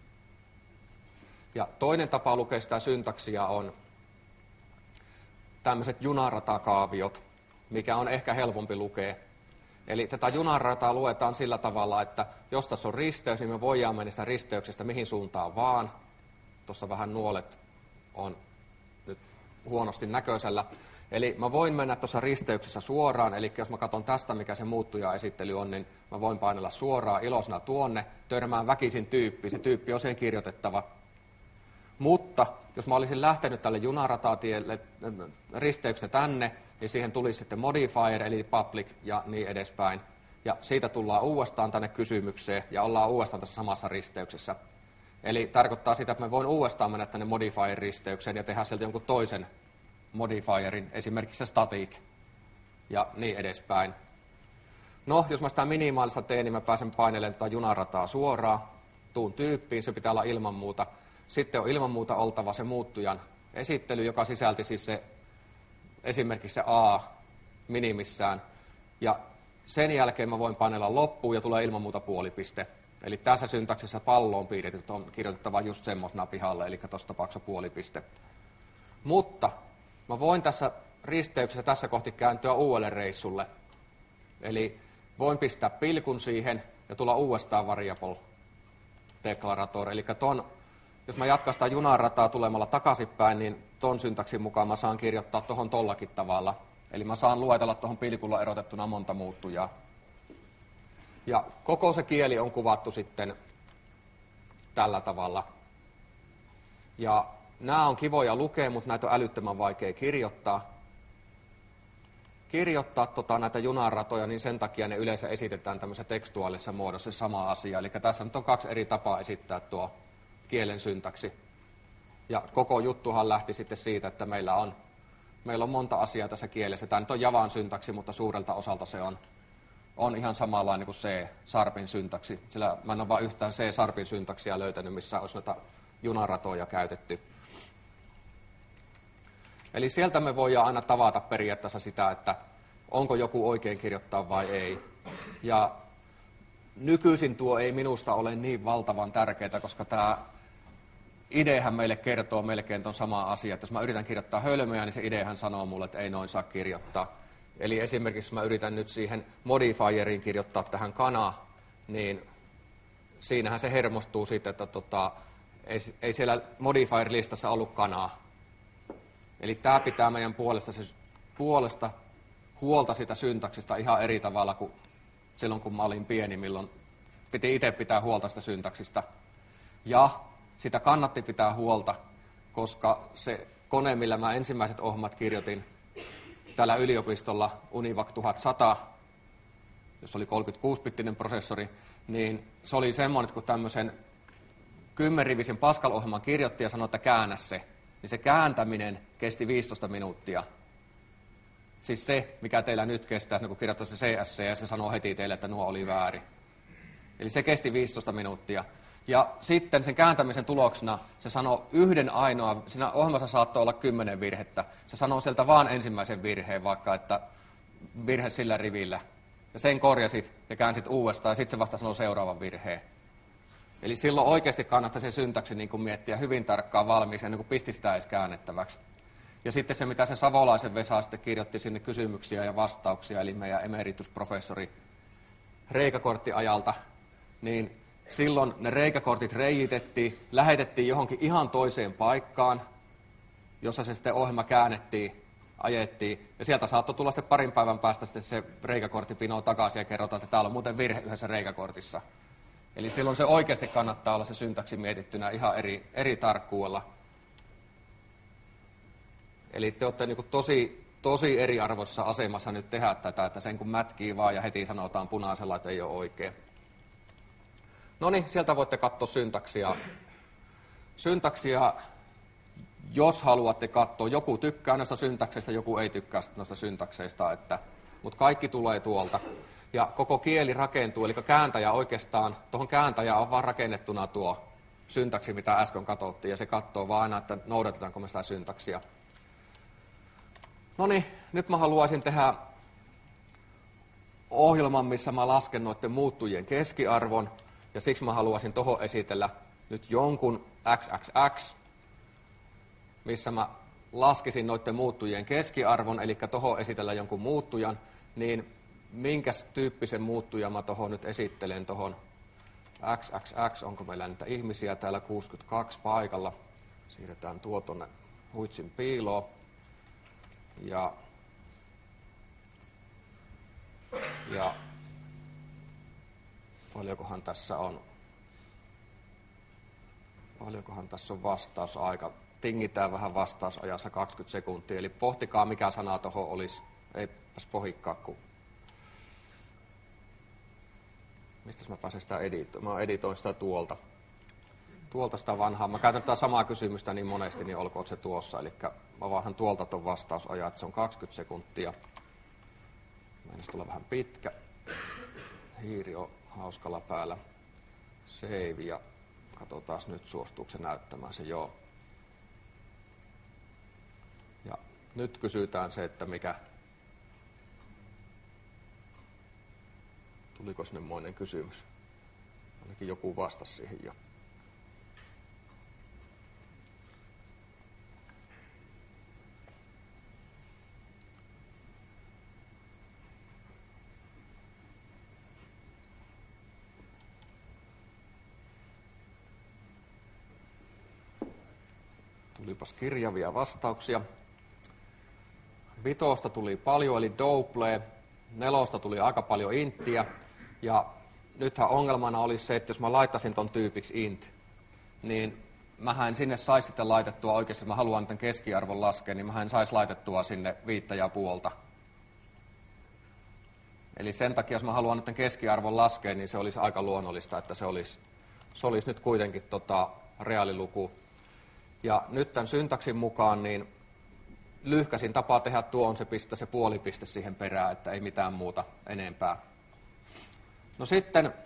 Ja toinen tapa lukea sitä syntaksia on tämmöiset junaratakaaviot, mikä on ehkä helpompi lukea. Eli tätä junarataa luetaan sillä tavalla, että jos tässä on risteys, niin me voidaan mennä sitä risteyksestä mihin suuntaan vaan. Tuossa vähän nuolet on nyt huonosti näköisellä. Eli mä voin mennä tuossa risteyksessä suoraan, eli jos mä katson tästä, mikä se muuttuja-esittely on, niin mä voin painella suoraan ilosena tuonne, törmään väkisin tyyppiin, se tyyppi on siihen kirjoitettava. Mutta jos mä olisin lähtenyt tälle junaratatielle risteyksestä tänne, niin siihen tulisi sitten modifier, eli public ja niin edespäin. Ja siitä tullaan uudestaan tänne kysymykseen ja ollaan uudestaan tässä samassa risteyksessä. Eli tarkoittaa sitä, että mä voin uudestaan mennä tänne modifier-risteykseen ja tehdä sieltä jonkun toisen modifierin, esimerkiksi static ja niin edespäin. No, jos mä sitä minimaalista teen, niin mä pääsen painelemaan tätä junarataa suoraan, tuun tyyppiin, se pitää olla ilman muuta. Sitten on ilman muuta oltava se muuttujan esittely, joka sisälti siis se, esimerkiksi se A minimissään. Ja sen jälkeen mä voin painella loppuun ja tulee ilman muuta puolipiste. Eli tässä syntaksissa pallo on piirretty, on kirjoitettava just semmoisena pihalle, eli tuossa tapauksessa puolipiste. Mutta mä voin tässä risteyksessä tässä kohti kääntyä uudelle reissulle. Eli voin pistää pilkun siihen ja tulla uudestaan variable declarator. Eli jos mä jatkan sitä junarataa tulemalla takaisinpäin, niin ton syntaksin mukaan mä saan kirjoittaa tuohon tollakin tavalla. Eli mä saan luetella tuohon pilkulla erotettuna monta muuttujaa. Ja koko se kieli on kuvattu sitten tällä tavalla. Ja nämä on kivoja lukea, mutta näitä on älyttömän vaikea kirjoittaa. Näitä junaratoja, niin sen takia ne yleensä esitetään tämmöisessä tekstuaalisessa muodossa sama asia. Eli tässä nyt on 2 eri tapaa esittää tuo kielen syntaksi. Ja koko juttuhan lähti sitten siitä, että meillä on monta asiaa tässä kielessä. Tämä nyt on Javan syntaksi, mutta suurelta osalta se on ihan samanlainen kuin C-Sharpin syntaksi. Sillä mä en ole vain yhtään C-Sharpin syntaksia löytänyt, missä olisi näitä junaratoja käytetty. Eli sieltä me voidaan aina tavata periaatteessa sitä, että onko joku oikein kirjoittaa vai ei. Ja nykyisin tuo ei minusta ole niin valtavan tärkeää, koska tämä ideahan meille kertoo melkein tuon samaa asiaa. Jos mä yritän kirjoittaa hölmöjä, niin se ideahan sanoo mulle, että ei noin saa kirjoittaa. Eli esimerkiksi jos mä yritän nyt siihen modifieriin kirjoittaa tähän kana, niin siinähän se hermostuu siitä, että ei siellä modifier-listassa ollut kanaa. Eli tämä pitää meidän puolesta huolta sitä syntaksista ihan eri tavalla kuin silloin, kun mä olin pieni, milloin piti itse pitää huolta sitä syntaksista. Ja sitä kannatti pitää huolta, koska se kone, millä mä ensimmäiset ohjelmat kirjoitin täällä yliopistolla, Univac 1100, jos oli 36-bittinen prosessori, niin se oli semmoinen, että kun tämmöisen 10-rivisen Pascal-ohjelman kirjoitti ja sanoi, että käännä se, niin se kääntäminen kesti 15 minuuttia. Siis se, mikä teillä nyt kestää, kun kirjoittaa se CSC ja se sanoo heti teille, että nuo oli väärin. Eli se kesti 15 minuuttia. Ja sitten sen kääntämisen tuloksena se sanoo yhden ainoa, siinä ohjelmassa saattoi olla 10 virhettä. Se sanoo sieltä vaan ensimmäisen virheen, vaikka että virhe sillä rivillä. Ja sen korjasit ja käänsit uudestaan ja sitten se vasta sanoo seuraavan virheen. Eli silloin oikeasti kannattaa se syntaksi niin kuin miettiä hyvin tarkkaan valmiiksi, ennen kuin pisti sitä edes käännettäväksi. Ja sitten se, mitä se Savolaisen Vesa sitten kirjoitti sinne kysymyksiä ja vastauksia, eli meidän emeritusprofessori reikäkorttiajalta, niin silloin ne reikäkortit reijitettiin, lähetettiin johonkin ihan toiseen paikkaan, jossa se sitten ohjelma käännettiin, ajettiin, ja sieltä saattoi tulla sitten parin päivän päästä sitten se reikäkorttipino takaisin ja kerrotaan, että täällä on muuten virhe yhdessä reikäkortissa. Eli silloin se oikeasti kannattaa olla se syntaksi mietittynä ihan eri tarkkuudella. Eli te olette niin kuin tosi eriarvoisessa asemassa nyt tehdä tätä, että sen kun mätkii vaan ja heti sanotaan punaisella, että ei ole oikein. No niin, sieltä voitte katsoa syntaksia. Syntaksia, jos haluatte katsoa, joku tykkää noista syntakseista, joku ei tykkää noista syntakseista, mutta kaikki tulee tuolta. ja koko kieli rakentuu, eli kääntäjä oikeastaan, tuohon kääntäjään on vaan rakennettuna tuo syntaksi, mitä äsken katsottiin, ja se katsoo vaan aina, että noudatetaanko me sitä syntaksia. No niin, nyt mä haluaisin tehdä ohjelman, missä mä lasken noiden muuttujien keskiarvon, ja siksi mä haluaisin tuohon esitellä nyt jonkun XXX, missä mä laskisin noiden muuttujien keskiarvon, eli tuohon esitellä jonkun muuttujan, niin minkäs tyyppisen muuttujan mä tuohon nyt esittelen tuohon XXX, onko meillä niitä ihmisiä täällä 62 paikalla, siirretään tuo tuonne huitsin piiloon, ja paljonkohan tässä on vastausaika. Tingitään vähän vastausajassa 20 sekuntia, eli pohtikaa mikä sana tuohon olisi. Eipäs pohikkaa, kun mistä mä pääsen sitä editoimaan? Mä editoin sitä tuolta sitä vanhaa. Mä käytän tätä samaa kysymystä niin monesti, niin olkoon se tuossa. Eli mä vaahan tuolta ton vastausajan, että se on 20 sekuntia. Meinas tulla vähän pitkä. Hiiri on hauskalla päällä. Save ja katsotaan nyt suostuuko se näyttämään se joo. Ja nyt kysytään se, että mikä. Tuliko semmoinen kysymys? Ainakin joku vastasi siihen jo. Tulipas kirjavia vastauksia. 5 tuli paljon, eli double. 4 tuli aika paljon inttiä. Ja nythän ongelmana olisi se, että jos mä laittaisin ton tyypiksi int, niin mähän en sinne saisi sitten laitettua oikeasti, mä haluan tämän keskiarvon laskea, niin mähän en saisi laitettua sinne 5,5. Eli sen takia, jos mä haluan nyt tämän keskiarvon laskea, niin se olisi aika luonnollista, että se olisi nyt kuitenkin reaaliluku. Ja nyt tämän syntaksin mukaan, niin lyhkäisin tapa tehdä tuo on se piste, se puolipiste siihen perään, että ei mitään muuta enempää. No sitten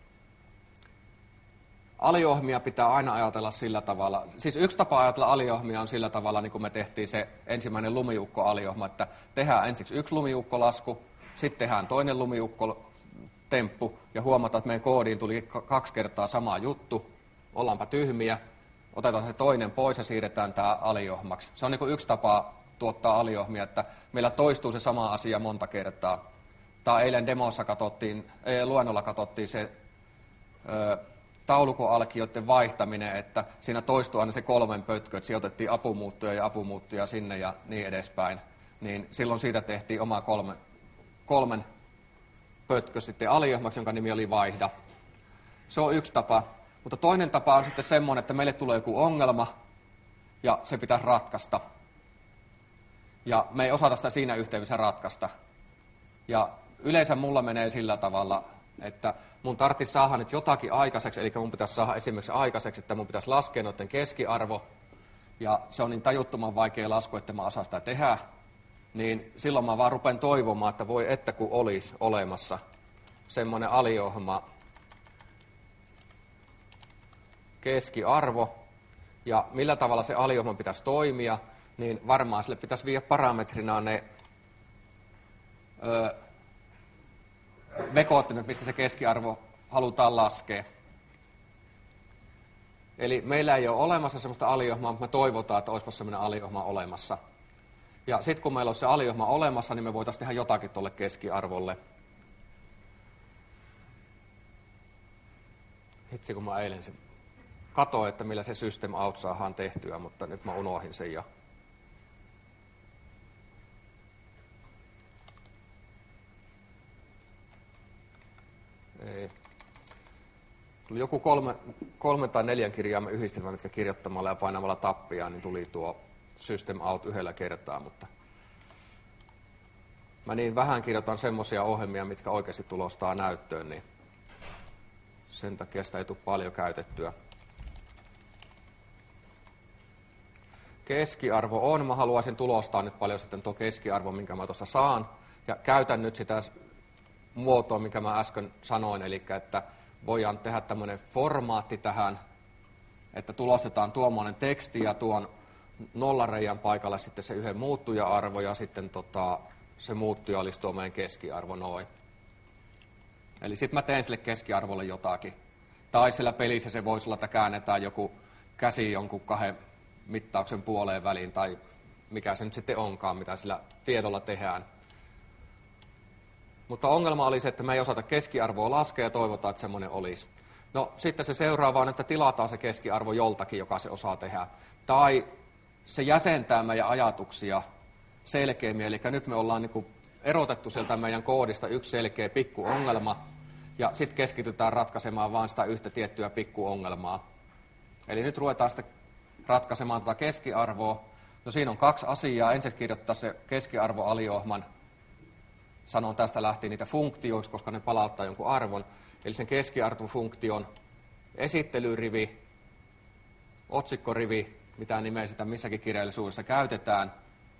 aliohmia pitää aina ajatella sillä tavalla. Siis yksi tapa ajatella aliohmia on sillä tavalla, niin kuin me tehtiin se ensimmäinen lumiukko-aliohma, että tehdään ensiksi yksi lumiukkolasku, sitten tehdään toinen lumiukkotemppu ja huomataan, että meidän koodiin tuli 2 kertaa sama juttu. Ollaanpa tyhmiä, otetaan se toinen pois ja siirretään tämä aliohmaksi. Se on niin kuin yksi tapa tuottaa aliohmia, että meillä toistuu se sama asia monta kertaa. Eilen demossa luennolla katsottiin se taulukoalkioiden vaihtaminen, että siinä toistui aina se 3 pötkö, että sijoitettiin apumuuttuja sinne ja niin edespäin. Niin silloin siitä tehtiin oma 3 pötkö sitten aliohmaksi, jonka nimi oli vaihda. Se on yksi tapa. Mutta toinen tapa on sitten semmoinen, että meille tulee joku ongelma ja se pitäisi ratkaista. Ja me ei osata sitä siinä yhteydessä ratkaista. Ja yleensä mulla menee sillä tavalla, että mun tarvitsisi saada nyt jotakin aikaiseksi, eli mun pitäisi saada esimerkiksi aikaiseksi, että mun pitäisi laskea noiden keskiarvo, ja se on niin tajuttoman vaikea lasku, että mä osaan sitä tehdä, niin silloin mä vaan rupean toivomaan, että voi että kun olisi olemassa semmoinen aliohma keskiarvo, ja millä tavalla se aliohma pitäisi toimia, niin varmaan sille pitäisi viedä parametrina ne vekoottimet, mistä se keskiarvo halutaan laskea. Eli meillä ei ole olemassa sellaista aliohmaa, mutta me toivotaan, että olisipa sellainen aliohma olemassa. Ja sitten kun meillä on se aliohma olemassa, niin me voitaisiin tehdä jotakin tuolle keskiarvolle. Hitsi, kun mä eilen sen katoin, että millä se system out saadaan tehtyä, mutta nyt mä unohdin sen ja ei. Tuli joku 3 tai 4 kirjaimen yhdistelmä, mitkä kirjoittamalla ja painamalla tappia, niin tuli tuo system out yhdellä kertaa, mutta mä niin vähän kirjoitan semmoisia ohjelmia, mitkä oikeasti tulostaa näyttöön, niin sen takia sitä ei tule paljon käytettyä. Keskiarvo on, mä haluaisin tulostaa nyt paljon sitten tuo keskiarvo, minkä mä tuossa saan, ja käytän nyt sitä muotoon, mikä mä äsken sanoin, eli että voidaan tehdä tämmöinen formaatti tähän, että tulostetaan tuommoinen teksti ja tuon nollareijan paikalle sitten se yhden muuttuja-arvo ja sitten se muuttuja olisi tuo meidän keskiarvo noin. Eli sitten mä teen sille keskiarvolle jotakin. Tai sillä pelissä se voisi olla, että käännetään joku käsi jonkun kahden mittauksen puoleen väliin tai mikä se nyt sitten onkaan, mitä sillä tiedolla tehdään. Mutta ongelma oli se, että me ei osata keskiarvoa laskea ja toivotaan, että semmoinen olisi. No sitten se seuraava on, että tilataan se keskiarvo joltakin, joka se osaa tehdä. Tai se jäsentää meidän ajatuksia selkeämmin, eli nyt me ollaan niin kuin erotettu sieltä meidän koodista yksi selkeä pikkuongelma, ja sitten keskitytään ratkaisemaan vain sitä yhtä tiettyä pikkuongelmaa. Eli nyt ruvetaan sitten ratkaisemaan tätä keskiarvoa. No siinä on kaksi asiaa. Ensin kirjoittaa se keskiarvo-aliohman. Sanon tästä lähtien niitä funktioiksi, koska ne palauttaa jonkun arvon. Eli sen keskiarvofunktion esittelyrivi, otsikkorivi, mitä nimeä sitä missäkin kirjallisuudessa käytetään.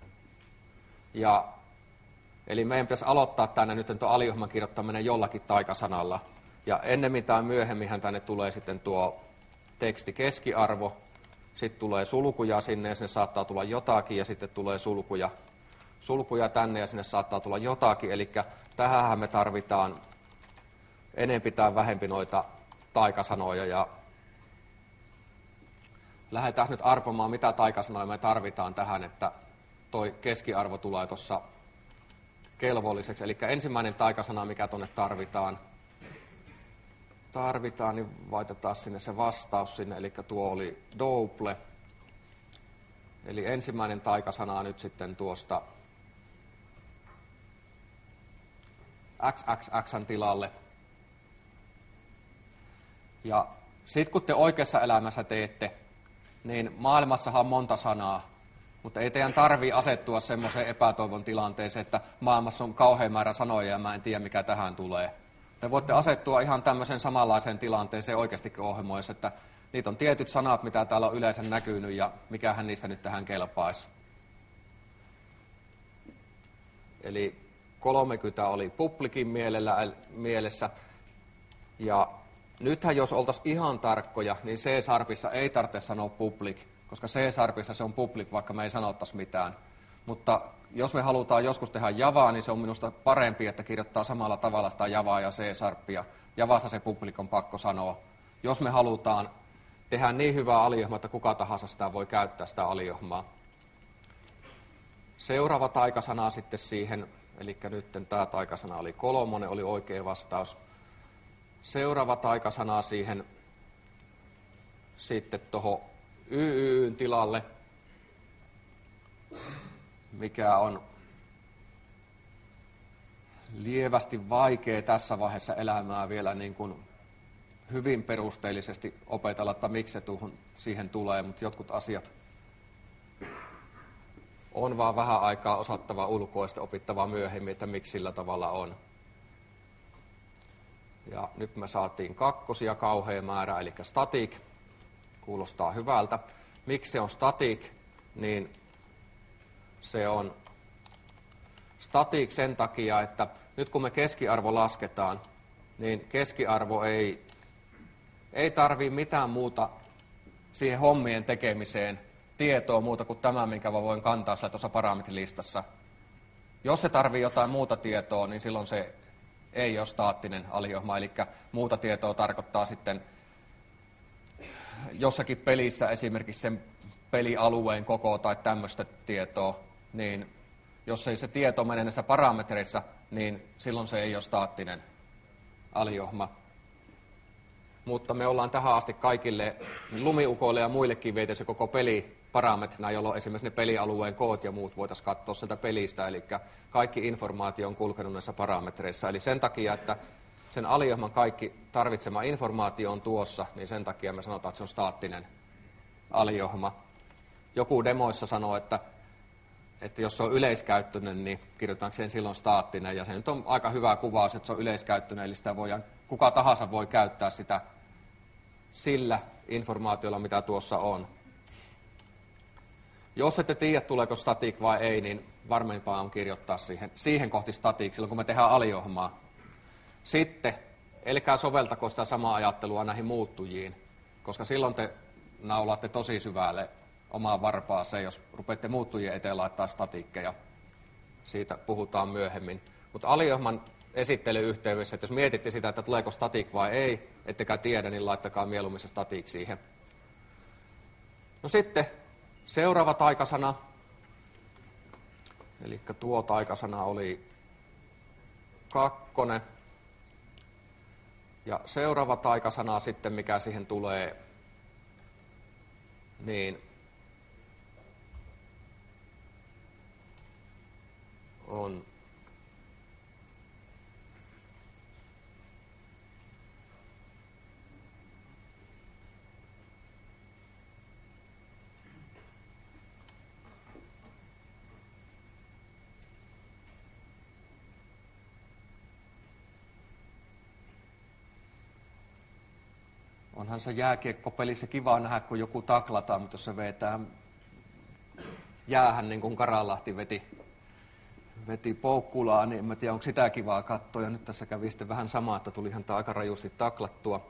Eli meidän pitäisi aloittaa tänne nyt tuo aliohman kirjoittaminen jollakin taikasanalla. Ja ennemmin tai myöhemminhän tänne tulee sitten tuo teksti keskiarvo, sitten tulee sulkuja sinne ja sinne saattaa tulla jotakin ja sitten tulee sulkuja tänne ja sinne saattaa tulla jotakin. Eli tähänhän me tarvitaan enempi tai vähempi noita taikasanoja ja lähdetään nyt arpomaan, mitä taikasanoja me tarvitaan tähän, että toi keskiarvo tulee tuossa kelvolliseksi. Eli ensimmäinen taikasana, mikä tuonne tarvitaan, niin vaitetaan sinne se vastaus sinne, eli tuo oli double. Eli ensimmäinen taikasana nyt sitten tuosta XXXn tilalle. Ja sitten kun te oikeassa elämässä teette, niin maailmassahan on monta sanaa, mutta ei teidän tarvitse asettua semmoiseen epätoivon tilanteeseen, että maailmassa on kauhean määrä sanoja ja mä en tiedä mikä tähän tulee. Te voitte asettua ihan tämmöiseen samanlaiseen tilanteeseen oikeastikin ohjelmoissa, että niitä on tietyt sanat, mitä täällä on yleensä näkynyt ja mikähän niistä nyt tähän kelpaisi. Eli 30 oli publikin mielessä ja nythän jos oltaisiin ihan tarkkoja, niin C-sharpissa ei tarvitse sanoa public, koska C-sharpissa se on public, vaikka me ei sanottaisi mitään. Mutta jos me halutaan joskus tehdä Javaa, niin se on minusta parempi, että kirjoittaa samalla tavalla sitä Javaa ja C-sharpia. Javassa se public on pakko sanoa. Jos me halutaan tehdä niin hyvää aliohmaa, että kuka tahansa sitä voi käyttää sitä aliohmaa. Seuraava taikasana sitten siihen, eli nyt tämä taikasana oli 3, oli oikea vastaus. Seuraava taikasana siihen sitten tuohon YYyn tilalle, mikä on lievästi vaikea tässä vaiheessa elämää vielä niin kuin hyvin perusteellisesti opetella, että miksi se siihen tulee, mutta jotkut asiat on vaan vähän aikaa osattava ulkoista, opittava myöhemmin, että miksi sillä tavalla on. Ja nyt me saatiin 2 kauhea määrä, eli static, kuulostaa hyvältä. Miksi se on static, niin se on static sen takia, että nyt kun me keskiarvo lasketaan, niin keskiarvo ei tarvitse mitään muuta siihen hommien tekemiseen tietoa muuta kuin tämä, minkä mä voin kantaa sillä tuossa parametrilistassa. Jos se tarvitsee jotain muuta tietoa, niin silloin se ei ole staattinen aliohma, eli muuta tietoa tarkoittaa sitten jossakin pelissä esimerkiksi sen pelialueen koko tai tämmöistä tietoa, niin jos ei se tieto mene näissä parametreissa, niin silloin se ei ole staattinen aliohma. Mutta me ollaan tähän asti kaikille lumiukoille ja muillekin viety se koko peli parametrina, jolloin esimerkiksi ne pelialueen koot ja muut voitaisiin katsoa sieltä pelistä, eli kaikki informaatio on kulkenut näissä parametreissa. Eli sen takia, että sen aliohman kaikki tarvitsema informaatio on tuossa, niin sen takia me sanotaan, että se on staattinen aliohma. Joku demoissa sanoo, että jos se on yleiskäyttöinen, niin kirjoitaanko sen silloin staattinen, ja se nyt on aika hyvä kuvaus, että se on yleiskäyttöinen, eli sitä kuka tahansa voi käyttää sitä sillä informaatiolla, mitä tuossa on. Jos ette tiedä, tuleeko static vai ei, niin varmempaa on kirjoittaa siihen kohti static silloin, kun me tehdään aliohmaa. Sitten, älkää soveltako sitä samaa ajattelua näihin muuttujiin, koska silloin te naulaatte tosi syvälle omaan varpaaseen, jos rupeatte muuttujien eteen laittaa statiikkeja. Siitä puhutaan myöhemmin. Mutta aliohman esittelyyhteydessä, että jos mietitte sitä, että tuleeko statik vai ei, ettekä tiedä, niin laittakaa mieluummin se statik siihen. No sitten seuraava taikasana, eli tuo taikasana oli 2. Ja seuraava taikasana sitten, mikä siihen tulee, niin on onhan se jääkiekkopelissä kiva nähdä, kun joku taklataan, mutta jos se vetää jäähän niin kuin Karanlahti veti poukkulaa, niin en mä tiedä, onko sitä kivaa katsoa. Ja nyt tässä kävi sitten vähän sama, että tulihan tämä aika rajusti taklattua.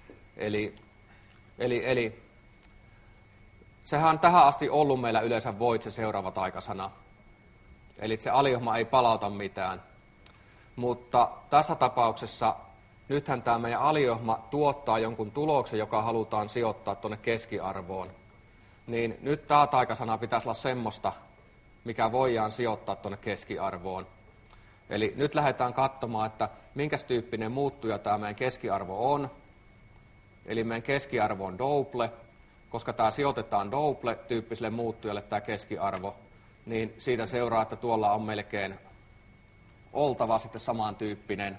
Eli sehän on tähän asti ollut meillä yleensä voit se seuraava taikasana. Eli se aliohma ei palauta mitään. Mutta tässä tapauksessa nythän tämä meidän aliohma tuottaa jonkun tuloksen, joka halutaan sijoittaa tuonne keskiarvoon. Niin nyt tämä taikasana pitäisi olla semmoista, mikä voidaan sijoittaa tuonne keskiarvoon. Eli nyt lähdetään katsomaan, että minkäs tyyppinen muuttuja tämä meidän keskiarvo on. Eli meidän keskiarvo on double, koska tämä sijoitetaan double-tyyppiselle muuttujalle tämä keskiarvo, niin siitä seuraa, että tuolla on melkein oltava sitten samantyyppinen.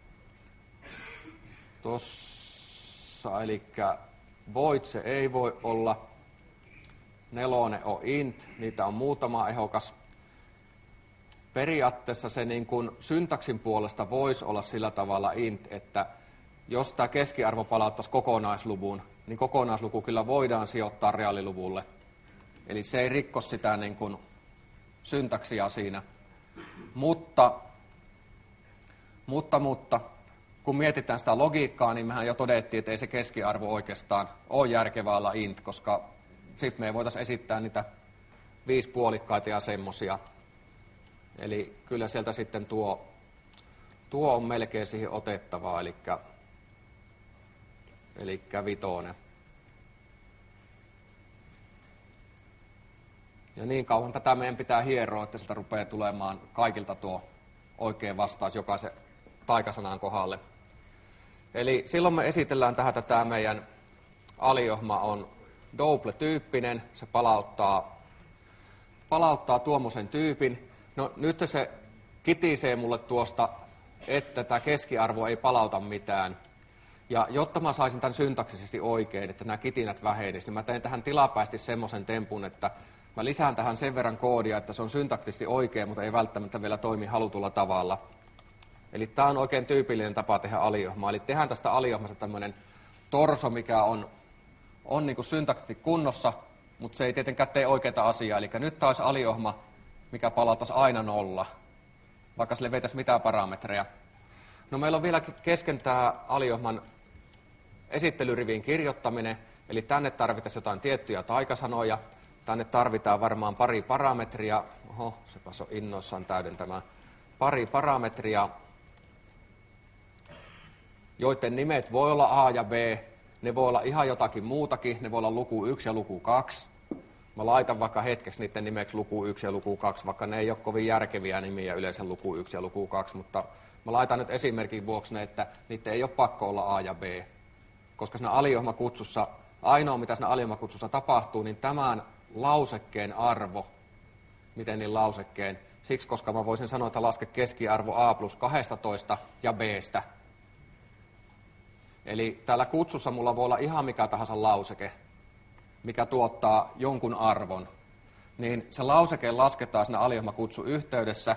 Tossa, eli void se ei voi olla. 4 on int, niitä on muutama ehokas. Periaatteessa se niin kuin syntaksin puolesta voisi olla sillä tavalla int, että jos tämä keskiarvo palauttaisi kokonaisluvun, niin kokonaisluku kyllä voidaan sijoittaa reaaliluvulle. Eli se ei rikko sitä niin kuin syntaksia siinä. Mutta kun mietitään sitä logiikkaa, niin mehän jo todettiin, että ei se keskiarvo oikeastaan ole järkevää olla int, koska sitten me ei voitaisiin esittää niitä 5 puolikkaita ja semmosia. Eli kyllä sieltä sitten tuo on melkein siihen otettavaa, eli 5. Ja niin kauan tätä meidän pitää hieroa, että sieltä rupeaa tulemaan kaikilta tuo oikea vastaus jokaisen taikasanan kohdalle. Eli silloin me esitellään tähän, että tämä meidän aliohma on double-tyyppinen, se palauttaa tuommoisen tyypin. No nyt se kitisee mulle tuosta, että tämä keskiarvo ei palauta mitään. Ja jotta mä saisin tämän syntaksisesti oikein, että nämä kitinät vähenisivät, niin mä teen tähän tilapäisesti semmoisen tempun, että mä lisään tähän sen verran koodia, että se on syntaktisesti oikein, mutta ei välttämättä vielä toimi halutulla tavalla. Eli tämä on oikein tyypillinen tapa tehdä aliohmaa. Eli tehdään tästä aliohmasta tämmöinen torso, mikä on niin kuin syntaktisesti kunnossa, mutta se ei tietenkään tee oikeaa asiaa. Eli nyt tämä olisi aliohma, mikä palauttaisi aina 0, vaikka sille veitäisi mitään parametreja. No meillä on vielä kesken tämä aliohman esittelyrivin kirjoittaminen, eli tänne tarvitaan jotain tiettyjä taikasanoja. Tänne tarvitaan varmaan pari parametria. Oho, sepäs on innoissaan täydentämään. Pari parametria, joiden nimet voi olla A ja B. Ne voi olla ihan jotakin muutakin. Ne voi olla luku 1 ja luku 2. Mä laitan vaikka hetkeksi niiden nimeksi luku 1 ja luku 2, vaikka ne ei ole kovin järkeviä nimiä yleensä luku 1 ja luku 2, mutta mä laitan nyt esimerkin vuoksi ne, että niiden ei ole pakko olla A ja B. Koska siinä aliohmakutsussa, ainoa mitä siinä aliohmakutsussa tapahtuu, niin tämän lausekkeen arvo, miten niin lausekkeen, siksi koska mä voisin sanoa, että laske keskiarvo A plus 12 ja B:stä. Eli täällä kutsussa mulla voi olla ihan mikä tahansa lauseke, mikä tuottaa jonkun arvon. Niin se lauseke lasketaan siinä aliohmakutsun yhteydessä,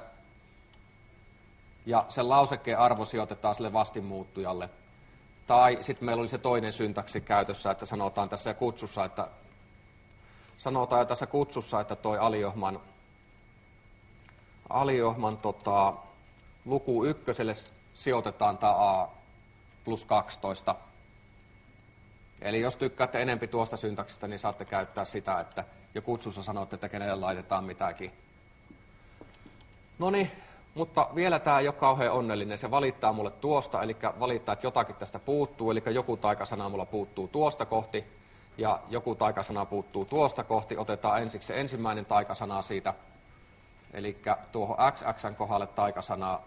ja sen lausekkeen arvo sijoitetaan sille vastinmuuttujalle. Tai sitten meillä oli se toinen syntaksi käytössä, että sanotaan tässä kutsussa, että toi aliohman luku 1 sijoitetaan tämä a plus 12. Eli jos tykkäätte enempi tuosta syntaksista, niin saatte käyttää sitä, että jo kutsussa sanotte, että kenelle laitetaan mitäkin. Noniin, mutta vielä tämä ei ole kauhean onnellinen. Se valittaa mulle tuosta, eli valittaa, että jotakin tästä puuttuu, eli joku taikasana mulla puuttuu tuosta kohti, ja joku taikasana puuttuu tuosta kohti. Otetaan ensiksi se ensimmäinen taikasana siitä, eli tuohon xxn kohdalle taikasanaa.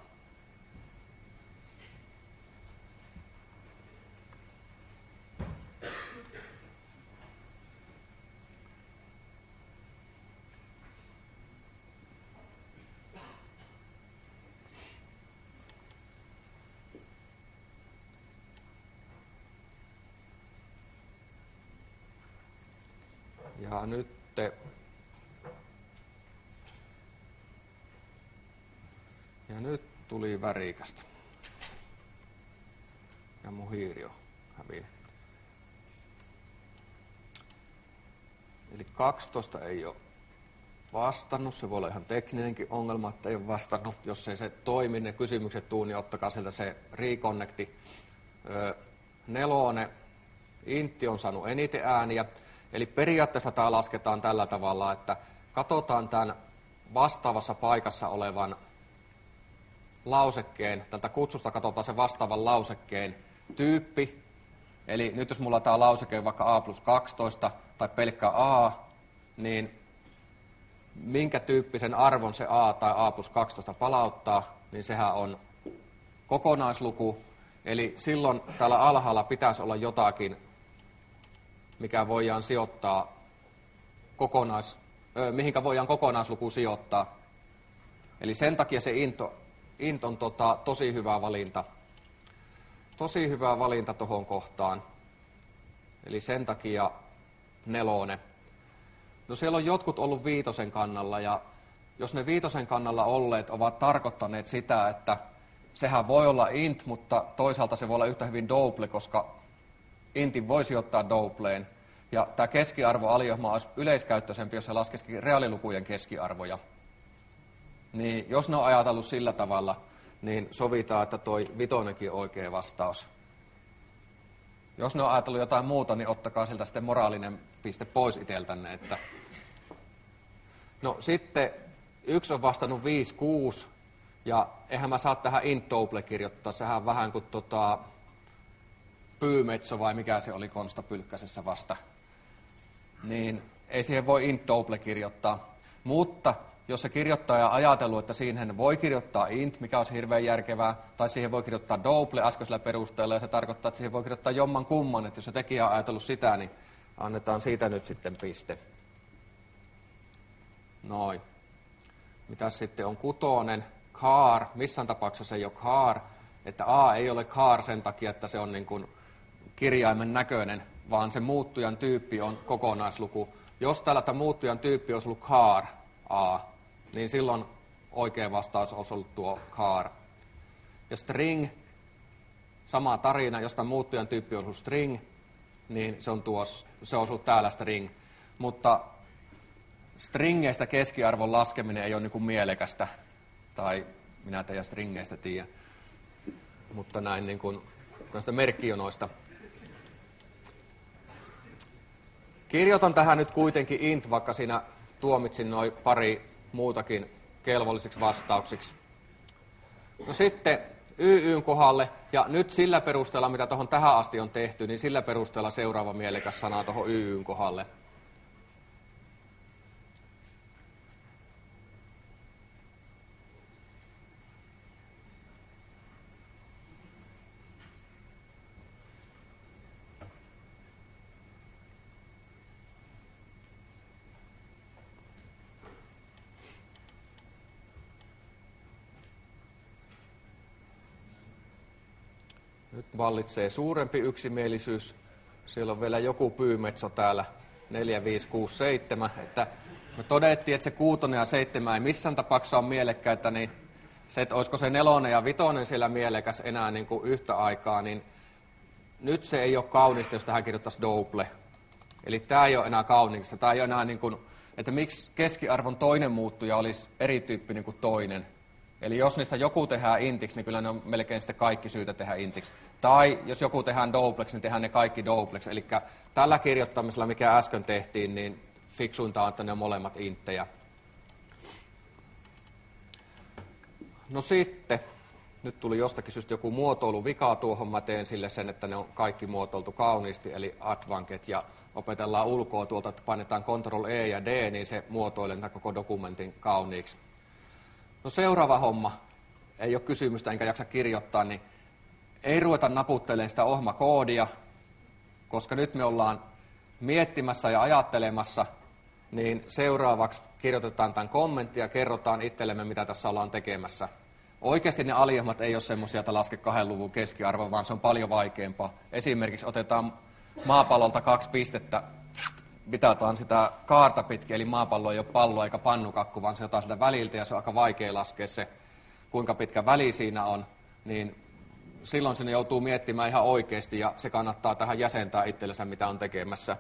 Ja nyt tuli värikästä. Ja mun hiiri on hävinnyt. Eli 12 ei ole vastannut. Se voi olla ihan tekninenkin ongelma, että ei ole vastannut. Jos ei se toimi, ne kysymykset tuu, niin ottakaa sieltä se reconnecti. 4. Intti on saanut eniten ääniä. Eli periaatteessa tämä lasketaan tällä tavalla, että katsotaan tämän vastaavassa paikassa olevan lausekkeen, tältä kutsusta katsotaan se vastaavan lausekkeen tyyppi. Eli nyt jos mulla tämä lauseke on vaikka a plus 12 tai pelkkä a, niin minkä tyyppisen arvon se a tai a plus 12 palauttaa, niin sehän on kokonaisluku. Eli silloin täällä alhaalla pitäisi olla jotakin, mikä voidaan sijoittaa mihinkä voidaan kokonaisluku sijoittaa. Eli sen takia se int on tosi hyvä valinta. Tosi hyvä valinta tuohon kohtaan. Eli sen takia 4. No siellä on jotkut ollut 5 kannalla, ja jos ne 5 kannalla olleet ovat tarkoittaneet sitä, että sehän voi olla int, mutta toisaalta se voi olla yhtä hyvin double, koska intin voisi ottaa doubleen. Ja tämä keskiarvoaliohma olisi yleiskäyttöisempi, jos se laskisikin reaalilukujen keskiarvoja. Niin jos ne on ajatellut sillä tavalla, niin sovitaan, että toi 5 on oikea vastaus. Jos ne on ajatellut jotain muuta, niin ottakaa siltä sitten moraalinen piste pois itseltänne. Että... No sitten 1 on vastannut 5, 6, ja eihän mä saa tähän int double kirjoittaa, sehän on vähän kuin pyymetso vai mikä se oli Konsta Pylkkäsessä vasta. Niin ei siihen voi int double kirjoittaa, mutta jos se kirjoittaja on ajatellut, että siihen voi kirjoittaa int, mikä olisi hirveän järkevää, tai siihen voi kirjoittaa double äskeisellä perusteella, ja se tarkoittaa, että siihen voi kirjoittaa jomman kumman, että jos se tekijä on ajatellut sitä, niin annetaan siitä nyt sitten piste. Noin. Mitäs sitten on 6, char, missään tapauksessa ei ole char, että a ei ole char sen takia, että se on niin kuin kirjaimen näköinen, vaan se muuttujan tyyppi on kokonaisluku. Jos täällä muuttujan tyyppi olisi ollut char a, niin silloin oikea vastaus olisi ollut tuo char. Ja string, sama tarina, jos tämä muuttujan tyyppi olisi ollut string, niin se on ollut täällä string. Mutta stringeistä keskiarvon laskeminen ei ole niin kuin mielekästä, tai minä teidän stringeistä tiedän, mutta näin niin kuin tästä merkkijonoista. Kirjoitan tähän nyt kuitenkin int, vaikka siinä tuomitsin noin pari muutakin kelvollisiksi vastauksiksi. No sitten YYn kohdalle, ja nyt sillä perusteella, mitä tuohon tähän asti on tehty, niin sillä perusteella seuraava mielekäs sana tuohon YYn kohdalle. Nyt vallitsee suurempi yksimielisyys. Siellä on vielä joku pyymetso täällä, 4, 5, 6, 7. Että me todettiin, että se 6 ja 7 ei missään tapauksessa ole mielekkäitä, niin se, että olisiko se 4 ja 5 siellä mielekäs enää niin kuin yhtä aikaa, niin nyt se ei ole kaunista, jos tähän kirjoittaisi double. Eli tämä ei ole enää kaunista. Tämä ei ole enää niin kuin, että miksi keskiarvon toinen muuttuja olisi erityyppinen kuin toinen. Eli jos niistä joku tehdään intiksi, niin kyllä ne on melkein sitten kaikki syytä tehdä intiksi. Tai jos joku tehdään duplex, niin tehdään ne kaikki duplex. Eli tällä kirjoittamisella, mikä äsken tehtiin, niin fiksuinta on, että ne on molemmat inttejä. No sitten, nyt tuli jostakin syystä joku muotoiluvika tuohon. Mä teen sille sen, että ne on kaikki muotoiltu kauniisti, eli advanket, ja opetellaan ulkoa tuolta, että painetaan Ctrl E ja D, niin se muotoilee tämän koko dokumentin kauniiksi. No seuraava homma, ei ole kysymystä enkä jaksa kirjoittaa, niin ei ruveta naputtelemaan sitä ohjelmakoodia, koska nyt me ollaan miettimässä ja ajattelemassa, niin seuraavaksi kirjoitetaan tämän kommentti ja kerrotaan itsellemme, mitä tässä ollaan tekemässä. Oikeasti ne aliohjelmat ei ole semmoisia, että laske 2 luvun keskiarvo, vaan se on paljon vaikeampaa. Esimerkiksi otetaan maapallolta 2 pistettä, mitataan sitä kaarta pitkin, eli maapallo ei ole pallo eikä pannukakku, vaan se jotain sieltä väliltä, ja se on aika vaikea laskea se, kuinka pitkä väli siinä on, niin silloin sinne joutuu miettimään ihan oikeasti, ja se kannattaa tähän jäsentää itsellensä, mitä on tekemässä.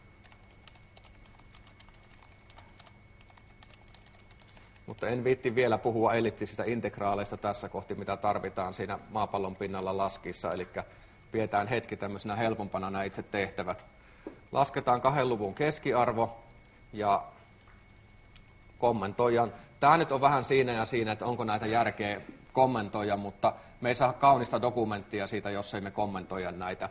Mutta en viitti vielä puhua elliptisistä integraaleista tässä kohti, mitä tarvitaan siinä maapallon pinnalla laskissa, eli pidetään hetki tämmöisenä helpompana nämä itse tehtävät. Lasketaan 2 luvun keskiarvo ja kommentoidaan. Tämä nyt on vähän siinä ja siinä, että onko näitä järkeä kommentoida, mutta me ei saa kaunista dokumenttia siitä, jos ei me kommentoida näitä.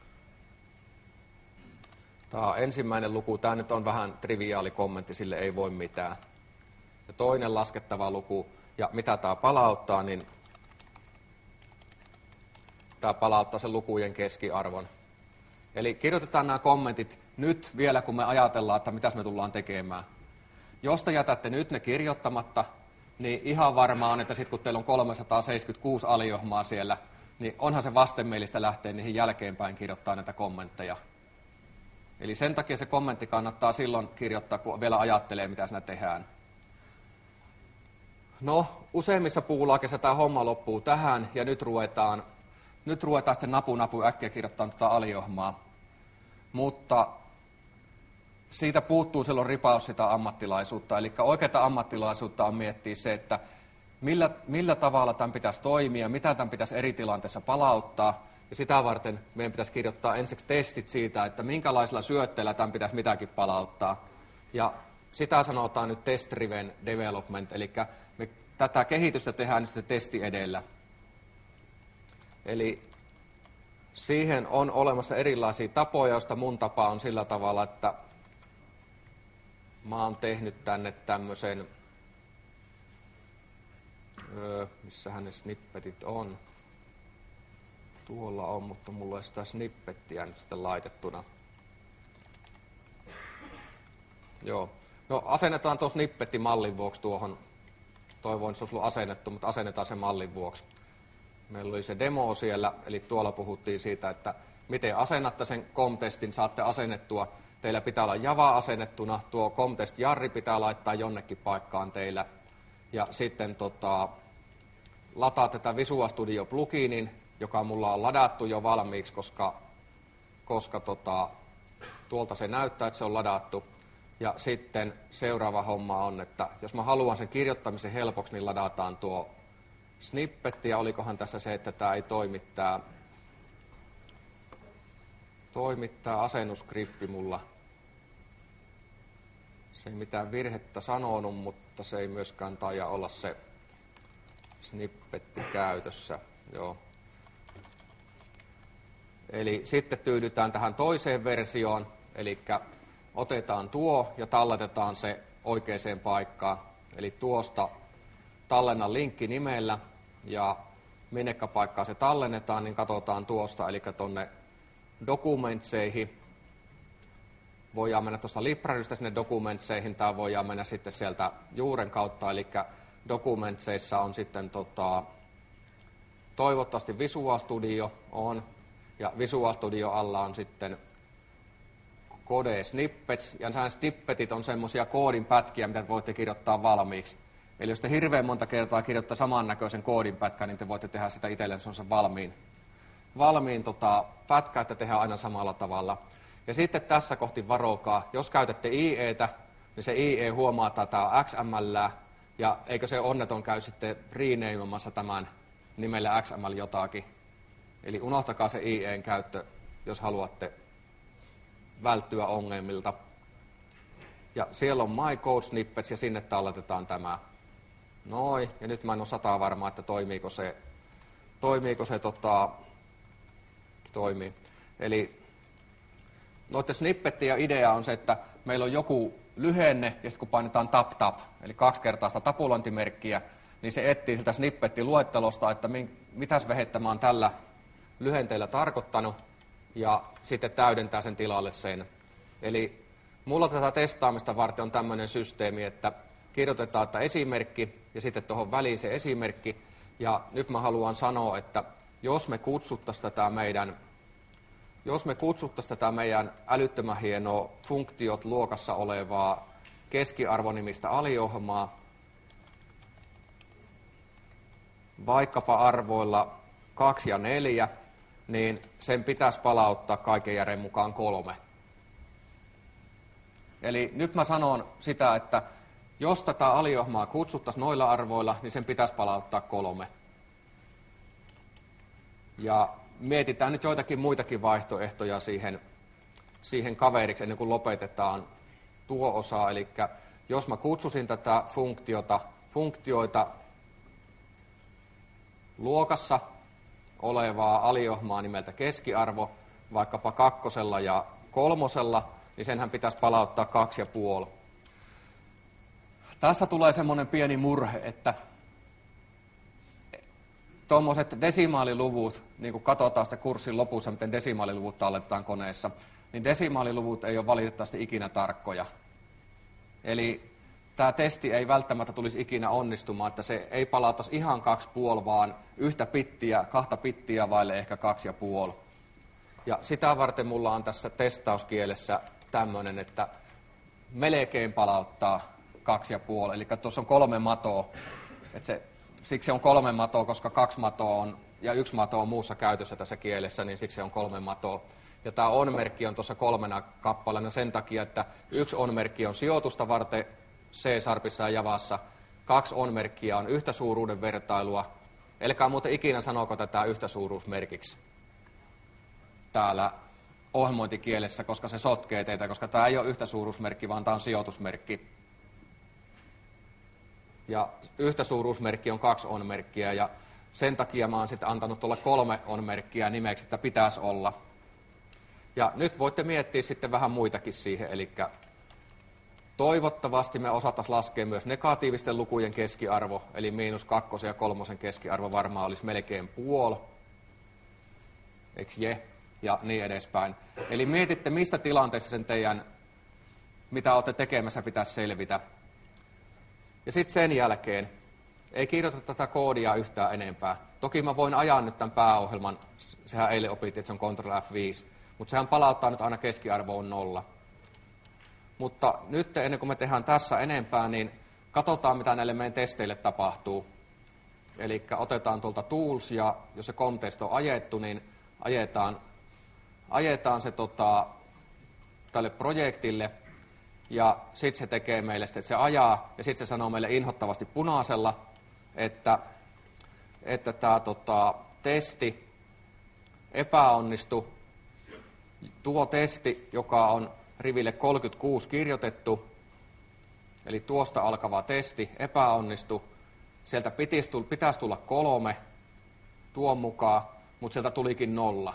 Tämä on ensimmäinen luku. Tämä nyt on vähän triviaali kommentti, sille ei voi mitään. Ja toinen laskettava luku, ja mitä tämä palauttaa, niin tämä palauttaa sen lukujen keskiarvon. Eli kirjoitetaan nämä kommentit nyt vielä, kun me ajatellaan, että mitä me tullaan tekemään. Jos te jätätte nyt ne kirjoittamatta, niin ihan varmaa on, että sitten kun teillä on 376 aliohjelmaa siellä, niin onhan se vastenmielistä lähteä niihin jälkeenpäin kirjoittaa näitä kommentteja. Eli sen takia se kommentti kannattaa silloin kirjoittaa, kun vielä ajattelee, mitä siinä tehdään. No, useimmissa puulakeissa tämä homma loppuu tähän, ja nyt ruvetaan sitten napu äkkiä kirjoittamaan tuota aliohjelmaa. Mutta siitä puuttuu silloin ripaus sitä ammattilaisuutta. Eli oikeaa ammattilaisuutta on miettiä se, että millä tavalla tämän pitäisi toimia, mitä tämän pitäisi eri tilanteissa palauttaa. Ja sitä varten meidän pitäisi kirjoittaa ensiksi testit siitä, että minkälaisilla syötteillä tämän pitäisi mitäkin palauttaa. Ja sitä sanotaan nyt test-driven development, eli me tätä kehitystä tehdään nyt sitten testi edellä. Eli siihen on olemassa erilaisia tapoja, joista mun tapa on sillä tavalla, että mä oon tehnyt tänne tämmöisen, missähän ne snippetit on. Tuolla on, mutta mulla ei sitä snippettiä nyt sitten laitettuna. Joo. No asennetaan tuo snippetti mallin vuoksi tuohon. Toivoin, että se olisi ollut asennettu, mutta asennetaan se mallin vuoksi. Meillä oli se demo siellä, eli tuolla puhuttiin siitä, että miten asennatte sen COM-testin, saatte asennettua. Teillä pitää olla Java asennettuna, tuo COM-test-jarri pitää laittaa jonnekin paikkaan teillä. Ja sitten lataa tätä Visual Studio pluginin, joka mulla on ladattu jo valmiiksi, koska tuolta se näyttää, että se on ladattu. Ja sitten seuraava homma on, että jos mä haluan sen kirjoittamisen helpoksi, niin ladataan tuo snippetti, ja olikohan tässä se, että tämä ei toimittaa asennusskripti mulla. Se ei mitään virhettä sanonut, mutta se ei myöskään taida olla se snippetti käytössä. Joo. Eli sitten tyydytään tähän toiseen versioon, eli otetaan tuo ja talletetaan se oikeaan paikkaan. Eli tuosta tallennan linkki nimellä, ja minnekä paikkaan se tallennetaan, niin katsotaan tuosta, eli tuonne dokumentseihin. Voidaan mennä tuosta librarystä sinne dokumentseihin, tai voidaan mennä sitten sieltä juuren kautta, eli dokumentseissa on sitten toivottavasti Visual Studio on, ja Visual Studio alla on sitten Code Snippets, ja nämä snippetit on semmoisia koodin pätkiä, mitä voitte kirjoittaa valmiiksi. Eli jos te hirveän monta kertaa kirjoittaa samannäköisen koodin pätkän, niin te voitte tehdä sitä itselleen semmoisen valmiin pätkä, että tehdään aina samalla tavalla. Ja sitten tässä kohti varokaa, jos käytätte IEtä, niin se IE huomaa, että tämä on XML, Ja eikö se onneton käy sitten renamemassa tämän nimellä XML jotakin. Eli unohtakaa se IEn käyttö, jos haluatte välttyä ongelmilta. Ja siellä on My Code Snippets ja sinne talletetaan tämä. Noin, ja nyt mä en ole 100% varma, että toimiiko se toimii. Eli noiden snippettien idea on se, että meillä on joku lyhenne, ja sitten kun painetaan tap, eli 2 kertaa sitä tapulointimerkkiä, niin se etsii siltä snippettiluettelosta, että mitäs vehettä mä oon tällä lyhenteellä tarkoittanut, ja sitten täydentää sen tilalle sen. Eli mulla tätä testaamista varten on tämmöinen systeemi, että kirjoitetaan että esimerkki, ja sitten tuohon väliin se esimerkki, ja nyt mä haluan sanoa, että jos me kutsuttaisiin tätä meidän älyttömän hienoa funktiot luokassa olevaa keskiarvonimistä aliohjelmaa, vaikkapa arvoilla 2 ja 4, niin sen pitäisi palauttaa kaiken järjen mukaan 3. Eli nyt mä sanon sitä, että jos tätä aliohjelmaa kutsuttaisiin noilla arvoilla, niin sen pitäisi palauttaa 3. Ja mietitään nyt joitakin muitakin vaihtoehtoja siihen kaveriksi ennen kuin lopetetaan tuo osa. Eli jos mä kutsusin tätä funktioita luokassa olevaa aliohjelmaa nimeltä keskiarvo, vaikkapa 2 ja 3, niin senhän pitäisi palauttaa 2,5. Tässä tulee semmoinen pieni murhe, että tuommoiset desimaaliluvut, niin kuin katsotaan sitä kurssin lopussa, miten desimaaliluvut talletetaan koneessa, niin desimaaliluvut ei ole valitettavasti ikinä tarkkoja. Eli tämä testi ei välttämättä tulisi ikinä onnistumaan, että se ei palauttaisi ihan 2,5, vaan 2 pittiä vaille ehkä 2,5. Ja sitä varten mulla on tässä testauskielessä tämmöinen, että melkein palauttaa 2,5, eli tuossa on 3 matoa, siksi on 3 matoa, koska 2 matoa on, ja 1 mato on muussa käytössä tässä kielessä, niin siksi on 3 matoa. Ja tämä on-merkki on tuossa 3 kappaleena sen takia, että 1 on-merkki on sijoitusta varten C-sharpissa ja Javassa, 2 on-merkkiä on yhtä suuruuden vertailua. Elkää muuten ikinä sanoko tätä yhtä suuruusmerkiksi täällä ohjelmointikielessä, koska se sotkee teitä, koska tämä ei ole yhtä suuruusmerkki, vaan tämä on sijoitusmerkki. Ja yhtä suuruusmerkki on 2 on-merkkiä, ja sen takia mä oon sitten antanut tuolle 3 on-merkkiä nimeksi, että pitäisi olla. Ja nyt voitte miettiä sitten vähän muitakin siihen, eli toivottavasti me osattaisiin laskea myös negatiivisten lukujen keskiarvo, eli -2 ja 3 keskiarvo varmaan olisi melkein puoli, eikö je? Ja niin edespäin. Eli mietitte, mistä tilanteessa sen teidän, mitä olette tekemässä, pitäisi selvitä. Ja sitten sen jälkeen ei kirjoita tätä koodia yhtään enempää. Toki mä voin ajaa nyt tämän pääohjelman, sehän eilen opittiin, että se on Ctrl F5, mutta sehän palauttaa nyt aina keskiarvoon 0. Mutta nyt ennen kuin me tehdään tässä enempää, niin katsotaan, mitä näille meidän testeille tapahtuu. Eli otetaan tuolta Tools, ja jos se context on ajettu, niin ajetaan se tälle projektille, ja sitten se tekee meille, että se ajaa, ja sitten se sanoo meille inhottavasti punaisella, että tämä testi epäonnistui. Tuo testi, joka on riville 36 kirjoitettu, eli tuosta alkava testi epäonnistui. Sieltä pitäisi tulla 3 tuon mukaan, mutta sieltä tulikin 0.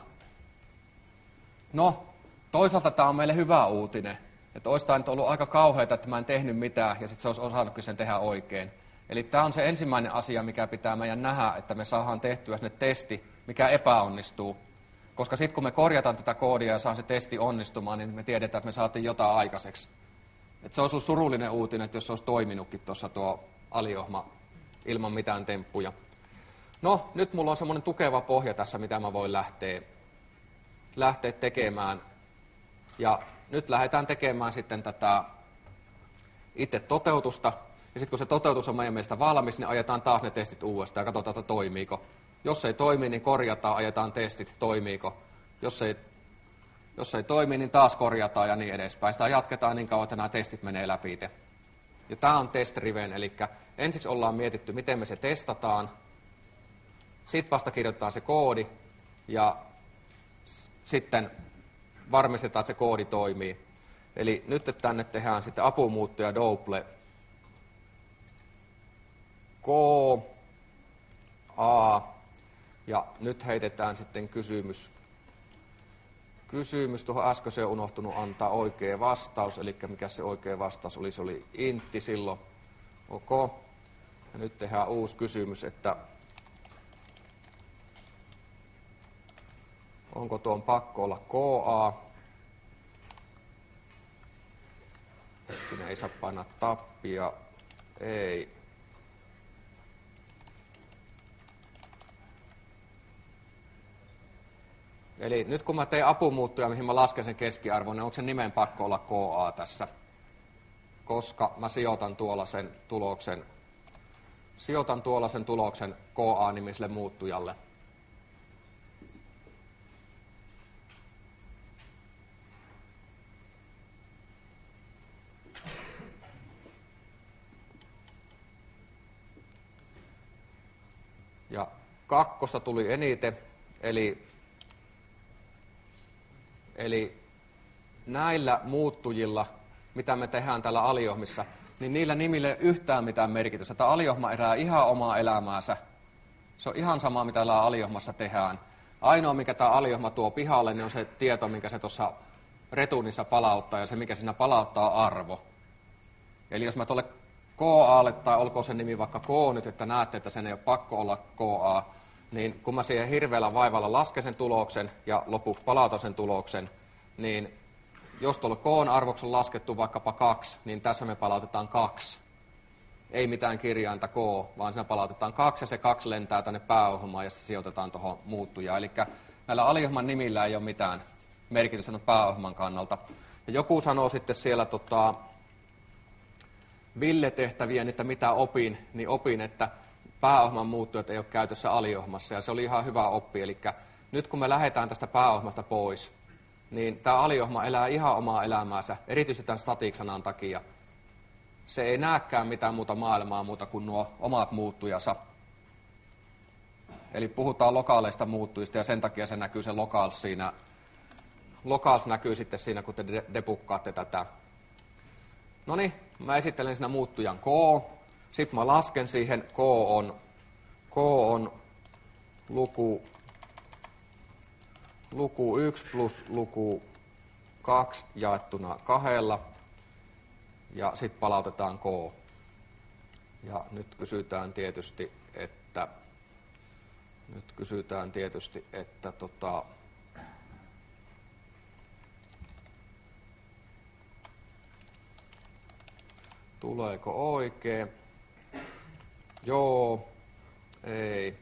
No, toisaalta tämä on meille hyvä uutinen. Että olisi tämä nyt ollut aika kauheata, että mä en tehnyt mitään, ja sitten se olisi osannutkin sen tehdä oikein. Eli tämä on se ensimmäinen asia, mikä pitää meidän nähdä, että me saadaan tehtyä sinne testi, mikä epäonnistuu. Koska sitten kun me korjataan tätä koodia ja saa se testi onnistumaan, niin me tiedetään, että me saatiin jotain aikaiseksi. Että se olisi ollut surullinen uutinen, että jos se olisi toiminutkin tuossa tuo aliohjelma ilman mitään temppuja. No, nyt mulla on semmoinen tukeva pohja tässä, mitä mä voin lähteä tekemään. Ja nyt lähdetään tekemään sitten tätä itse toteutusta. Ja sitten kun se toteutus on meidän mielestä valmis, niin ajetaan taas ne testit uudestaan ja katsotaan, että toimiiko. Jos ei toimi, niin korjataan, ajetaan testit, toimiiko. Jos ei toimi, niin taas korjataan ja niin edespäin. Sitä jatketaan niin kauan, että nämä testit menee läpi. Ja tämä on test-driven, eli ensiksi ollaan mietitty, miten me se testataan. Sitten vasta kirjoitetaan se koodi ja sitten varmistetaan, että se koodi toimii. Eli nyt tänne tehdään sitten apumuuttuja double K, A, ja nyt heitetään sitten kysymys. Tuohon äskeiseen on unohtunut antaa oikea vastaus, eli mikä se oikea vastaus oli, se oli intti silloin. Ok. Ja nyt tehdään uusi kysymys, että onko tuon pakko olla KA? Hetkinen, ei saa painaa tappia. Ei. Eli nyt kun mä teen apumuuttuja, mihin mä lasken sen keskiarvon, niin onko sen nimen pakko olla KA tässä? Koska mä sijoitan tuolla sen tuloksen KA-nimiselle muuttujalle. Ja kakkosta tuli eniten, eli näillä muuttujilla, mitä me tehdään täällä aliohmissa, niin niillä nimillä ei ole yhtään mitään merkitystä. Tämä aliohma elää ihan omaa elämäänsä. Se on ihan sama, mitä täällä aliohmassa tehdään. Ainoa, mikä tämä aliohma tuo pihalle, niin on se tieto, minkä se tuossa retuunissa palauttaa, ja se, mikä siinä palauttaa, on arvo. Eli jos mä tuolle KA:lle, tai olkoon se nimi vaikka K nyt, että näette, että sen ei ole pakko olla KA, niin kun mä siihen hirveällä vaivalla lasken sen tuloksen ja lopuksi palautan sen tuloksen, niin jos tuolla K-arvoksi on laskettu vaikkapa 2, niin tässä me palautetaan 2. Ei mitään kirjainta K, vaan siinä palautetaan 2 ja se 2 lentää tänne pääohjelmaan ja se sijoitetaan tuohon muuttujaan. Eli näillä aliohjelman nimillä ei ole mitään merkitystä pääohjelman kannalta. Ja joku sanoo sitten siellä Ville-tehtävien, että mitä opin, niin opin, että pääohjelman muuttujat ei ole käytössä aliohjelmassa, ja se oli ihan hyvä oppi. Eli nyt kun me lähdetään tästä pääohjelmasta pois, niin tämä aliohjelma elää ihan omaa elämäänsä, erityisesti tämän static-sanan takia. Se ei näekään mitään muuta maailmaa muuta kuin nuo omat muuttujansa. Eli puhutaan lokaaleista muuttujista, ja sen takia se näkyy se locals siinä. Locals näkyy sitten siinä, kun te debuggaatte tätä. No niin, mä esittelen siinä muuttujan K. Sitten mä lasken siihen, K on luku 1 plus luku 2 jaettuna 2. Ja sitten palautetaan K. Ja nyt kysytään tietysti, että tuleeko oikein? Joo, ei.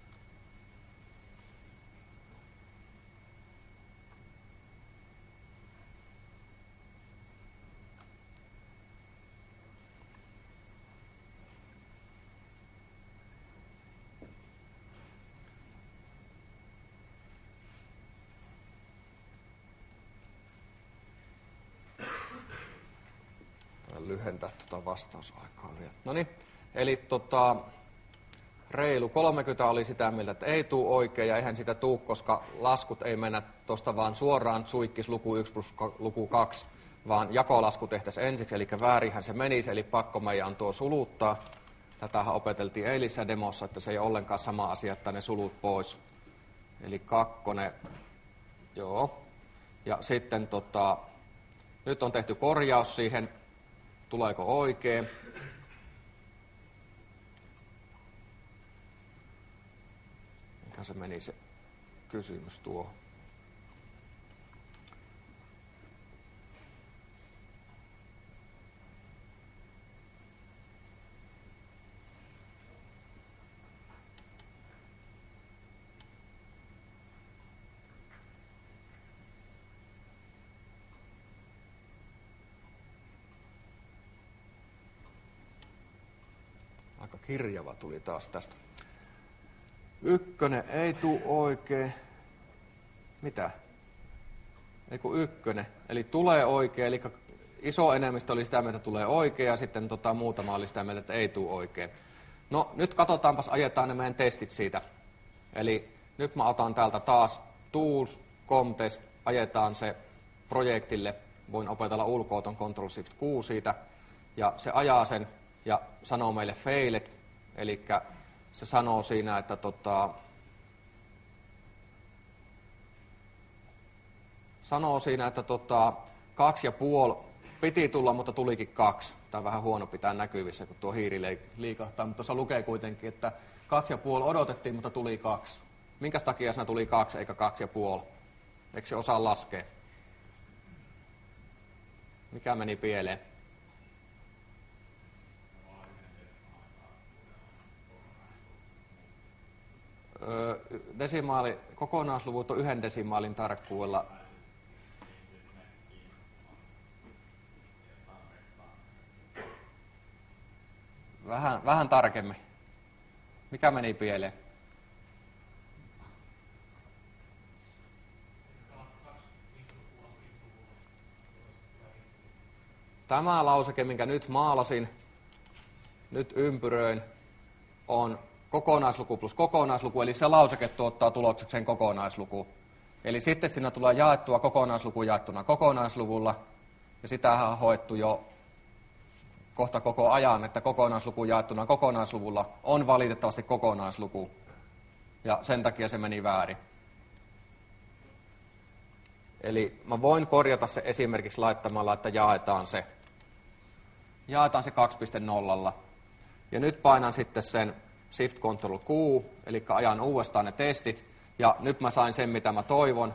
Lyhentää tuota vastausaikaa vielä. Noniin, eli reilu 30 oli sitä mieltä, että ei tule oikein, ja eihän sitä tule, koska laskut ei mennä tuosta vaan suoraan suikkis luku 1 plus luku 2, vaan jakolasku tehtäisiin ensiksi, eli väärinhän se menisi, eli pakko meidän on tuo suluttaa. Tätähän opeteltiin eilisessä demossa, että se ei ole ollenkaan sama asia, että ne sulut pois. Eli 2, joo. Ja sitten nyt on tehty korjaus siihen. Tuleeko oikein? Mikä se meni se kysymys tuohon? Aika kirjava tuli taas tästä. 1 ei tule oikein. Mitä? Ei kun 1. Eli tulee oikein. Eli iso enemmistö oli sitä mieltä, että tulee oikein, ja sitten muutama oli sitä mieltä, että ei tule oikein. No nyt katsotaanpas, ajetaan ne meidän testit siitä. Eli nyt mä otan täältä taas Tools, Comtest, ajetaan se projektille. Voin opetella ulkoa ton Ctrl-Shift-Q siitä, ja se ajaa sen ja sanoo meille failed, eli se sanoo siinä, että 2,5 piti tulla, mutta tulikin 2. Tämä on vähän huono pitää näkyvissä, kun tuo hiiri liikahtaa, mutta tuossa lukee kuitenkin, että 2,5 odotettiin, mutta tuli 2. Minkäs takia siinä tuli 2 eikä 2,5? Eikö se osaa laskea? Mikä meni pieleen? Kokonaisluvut on 1 desimaalin tarkkuudella. Vähän tarkemmin. Mikä meni pieleen? Tämä lauseke, minkä nyt maalasin, nyt ympyröin, on kokonaisluku plus kokonaisluku, eli se lauseke tuottaa tuloksekseen kokonaisluku. Eli sitten siinä tulee jaettua kokonaisluku jaettuna kokonaisluvulla, ja sitähän on hoettu jo kohta koko ajan, että kokonaisluku jaettuna kokonaisluvulla on valitettavasti kokonaisluku, ja sen takia se meni väärin. Eli mä voin korjata se esimerkiksi laittamalla, että jaetaan se 2.0. Ja nyt painan sitten sen Shift-Ctrl-Q, eli ajan uudestaan ne testit, ja nyt mä sain sen, mitä mä toivon.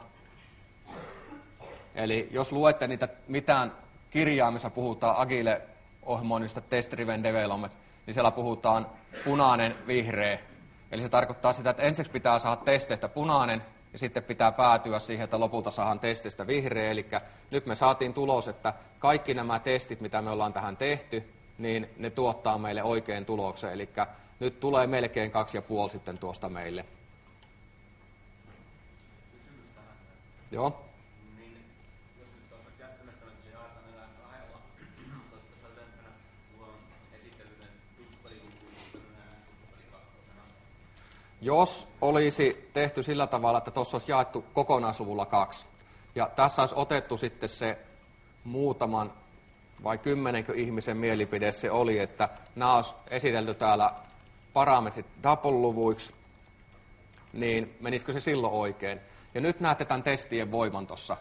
Eli jos luette niitä mitään kirjaa, missä puhutaan Agile-ohjelmoinnista Test-Driven Development, niin siellä puhutaan punainen, vihreä. Eli se tarkoittaa sitä, että ensiksi pitää saada testeistä punainen, ja sitten pitää päätyä siihen, että lopulta saadaan testistä vihreä. Eli nyt me saatiin tulos, että kaikki nämä testit, mitä me ollaan tähän tehty, niin ne tuottaa meille oikein tuloksen. Eli nyt tulee melkein 2,5 sitten tuosta meille. Kysymys tähän. Joo. Niin, jos nyt tuossa käyttämättä nyt se jaetaan näillä kahdella, tuossa tässä ylempänä mulla on esittelyinen tuplapelilukuun tuplapeli kakkosena. Jos olisi tehty sillä tavalla, että tuossa olisi jaettu kokonaisluvulla 2, ja tässä olisi otettu sitten se muutaman vai 10 ihmisen mielipide se oli, että nämä olisi esitelty täällä parametrit double-luvuiksi, niin menisikö se silloin oikein? Ja nyt näette tämän testien voiman tuossa.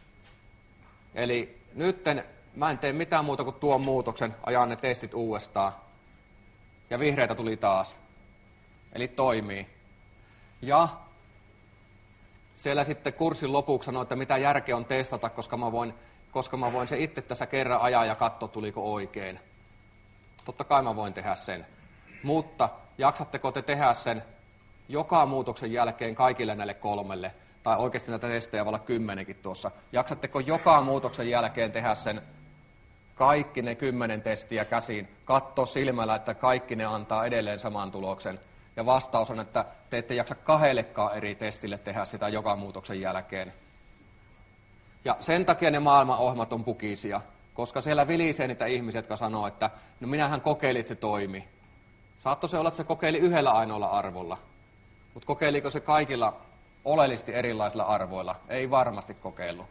Eli nyt mä en tee mitään muuta kuin tuon muutoksen, ajan ne testit uudestaan. Ja vihreitä tuli taas. Eli toimii. Ja siellä sitten kurssin lopuksi sanoi, että mitä järkeä on testata, koska mä voin se itse tässä kerran ajaa ja katsoa, tuliko oikein. Totta kai mä voin tehdä sen. Mutta jaksatteko te tehdä sen joka muutoksen jälkeen kaikille näille 3, tai oikeasti näitä testejä voi olla 10 tuossa. Jaksatteko joka muutoksen jälkeen tehdä sen kaikki ne 10 testiä käsiin, katsoa silmällä, että kaikki ne antaa edelleen saman tuloksen. Ja vastaus on, että te ette jaksa 2 eri testille tehdä sitä joka muutoksen jälkeen. Ja sen takia ne maailmanohjelmat on pukisia, koska siellä vilisee niitä ihmisiä, jotka sanoo, että no minähän kokeilin, että se toimi. Saattoi se olla, että se kokeili yhdellä ainoalla arvolla, mutta kokeiliko se kaikilla oleellisesti erilaisilla arvoilla? Ei varmasti kokeillut.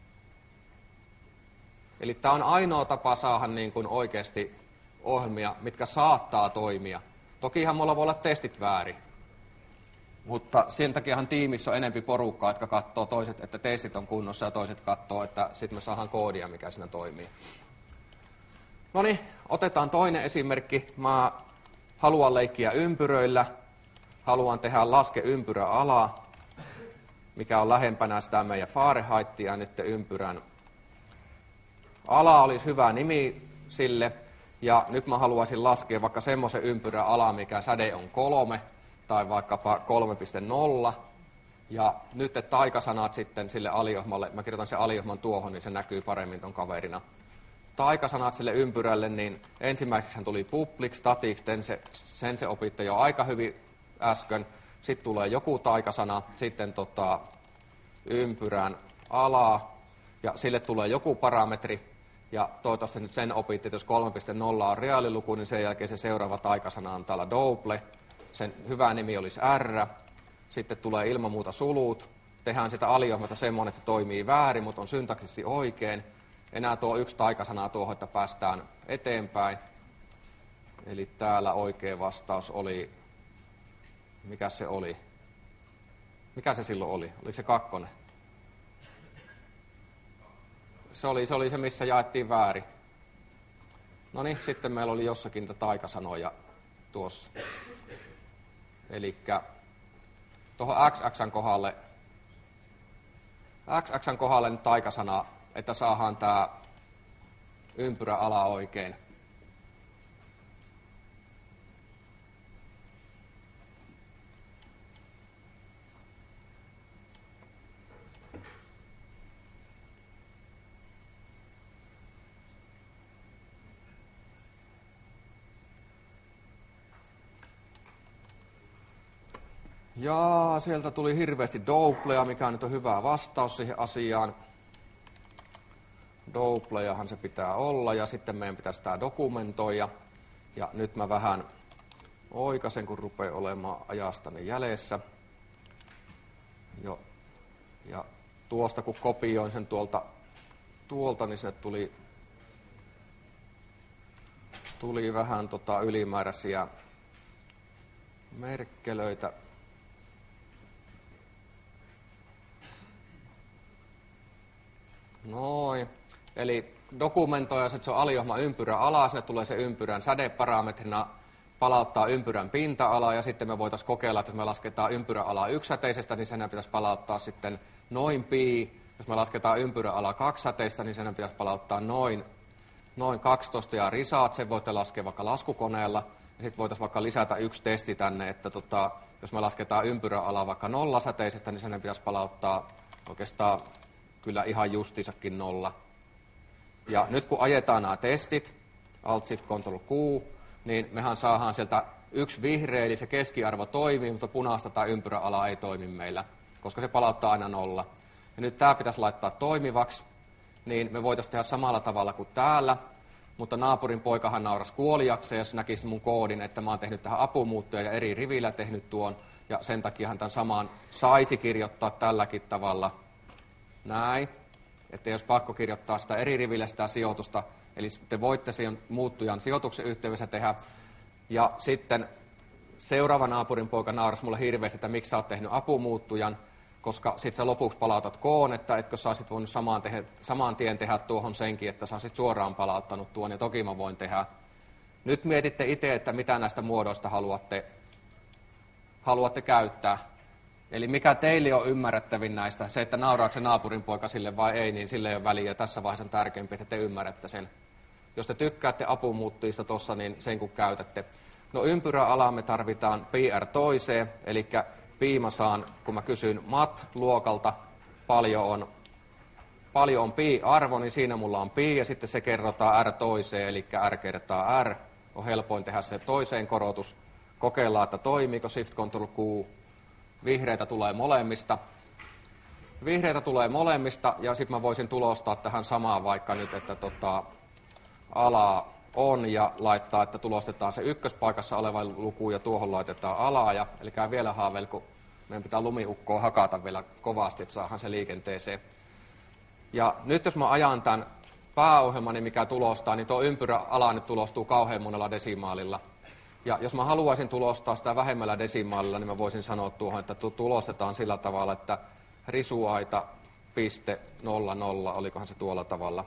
Eli tämä on ainoa tapa saada niin kuin oikeasti ohjelmia, mitkä saattaa toimia. Tokihan mulla voi olla testit väärin, mutta sen takiahan tiimissä on enempi porukkaa, jotka katsoo toiset, että testit on kunnossa, ja toiset katsoo, että sitten me saadaan koodia, mikä siinä toimii. No niin, otetaan toinen esimerkki. Mä haluan leikkiä ympyröillä. Haluan tehdä laske ympyräalaa, mikä on lähempänä sitä meidän Fahrenheitia. Nyt ympyrän ala olisi hyvä nimi sille. Ja nyt mä haluaisin laskea vaikka semmoisen ympyräalan, mikä säde on 3 tai vaikkapa 3.0. Ja nyt taikasanat sitten sille aliohmalle, mä kirjoitan sen aliohman tuohon, niin se näkyy paremmin ton kaverina. Taikasanat sille ympyrälle, niin ensimmäiseksi tuli public, static, sen se opitte jo aika hyvin äsken. Sitten tulee joku taikasana, sitten ympyrän ala, ja sille tulee joku parametri. Ja toivottavasti nyt sen opitte, että jos 3.0 on reaaliluku, niin sen jälkeen se seuraava taikasana on täällä double. Sen hyvä nimi olisi R. Sitten tulee ilman muuta sulut. Tehdään sitä aliohjelmasta semmoinen, että se toimii väärin, mutta on syntaksisesti oikein. Enää tuo yksi taikasana tuohon, että päästään eteenpäin. Eli täällä oikea vastaus oli, mikä se oli? Mikä se silloin oli? Oliko se 2? Se oli se, missä jaettiin väärin. No niin, sitten meillä oli jossakin niitä taikasanoja tuossa. Elikkä tuohon XX:n kohdalle nyt taikasana, että saadaan tämä ympyräala oikein. Ja sieltä tuli hirveästi doubleja, mikä nyt on hyvä vastaus siihen asiaan. Doublejahan se pitää olla ja sitten meidän pitäisi tämä dokumentoida. Ja nyt mä vähän oikaisen, kun rupeaa olemaan ajastani jäljessä. Ja tuosta kun kopioin sen tuolta niin sinne tuli vähän ylimääräisiä merkkelöitä. Noin. Eli dokumentoija, että se on aliohjelma ympyrä ala, sinne tulee se ympyrän sädeparametrina, palauttaa ympyrän pinta-ala ja sitten me voitaisiin kokeilla, että jos me lasketaan ympyräala yksisäteisestä, niin sen pitäisi palauttaa sitten noin pi. Jos me lasketaan ympyräala kaksisäteistä, niin sen pitäisi palauttaa noin 12 ja risaat, sen voitte laskea vaikka laskukoneella. Ja sitten voitaisiin vaikka lisätä yksi testi tänne, että jos me lasketaan ympyräala vaikka nollasäteisestä, niin sen pitäisi palauttaa oikeastaan kyllä ihan justisakin 0. Ja nyt kun ajetaan nämä testit, Alt-Shift-Ctrl-Q, niin mehän saadaan sieltä yksi vihreä, eli se keskiarvo toimii, mutta punaista tai ympyräala ei toimi meillä, koska se palauttaa aina 0. Ja nyt tämä pitäisi laittaa toimivaksi, niin me voitaisiin tehdä samalla tavalla kuin täällä, mutta naapurin poikahan naurasi kuoliakseen, jos näkisi mun koodin, että mä oon tehnyt tähän apumuuttoja ja eri rivillä tehnyt tuon, ja sen takiahan tämän saman saisi kirjoittaa tälläkin tavalla. Näin, että jos pakko kirjoittaa sitä eri riville sitä sijoitusta, eli te voitte siihen muuttujan sijoituksen yhteydessä tehdä. Ja sitten seuraava naapurin poika naurasi mulle hirveästi, että miksi sä oot tehnyt apumuuttujan, koska sitten sä lopuksi palautat koon, että etkö sä olisit voinut saman tien tehdä tuohon senkin, että sä olisit suoraan palauttanut tuon, ja toki mä voin tehdä. Nyt mietitte itse, että mitä näistä muodoista haluatte käyttää. Eli mikä teille on ymmärrettävin näistä, se, että nauraako se naapurin poika sille vai ei, niin sille ei ole väliä. Tässä vaiheessa on tärkeämpi, että te ymmärrätte sen. Jos te tykkäätte apumuuttujista tuossa, niin sen kun käytätte. No ympyräalaa me tarvitaan PR toiseen, eli pi mä saan, kun mä kysyn mat-luokalta, paljon on pi-arvo, niin siinä mulla on pi, ja sitten se kerrotaan r toiseen, eli r kertaa r. On helpoin tehdä se toiseen korotus. Kokeillaan, että toimiiko Shift-Ctrl-Q. Vihreitä tulee molemmista, ja sitten mä voisin tulostaa tähän samaan vaikka nyt, että ala on, ja laittaa, että tulostetaan se ykköspaikassa oleva luku, ja tuohon laitetaan alaa, eli vielä haaveilla, kun meidän pitää lumiukkoa hakata vielä kovasti, että saadaan se liikenteeseen. Ja nyt jos mä ajan tämän pääohjelmani, mikä tulostaa, niin tuo ympyräala nyt tulostuu kauhean monella desimaalilla. Ja jos mä haluaisin tulostaa sitä vähemmällä desimaalilla, niin mä voisin sanoa tuohon, että tulostetaan sillä tavalla, että risuaita piste 00, olikohan se tuolla tavalla.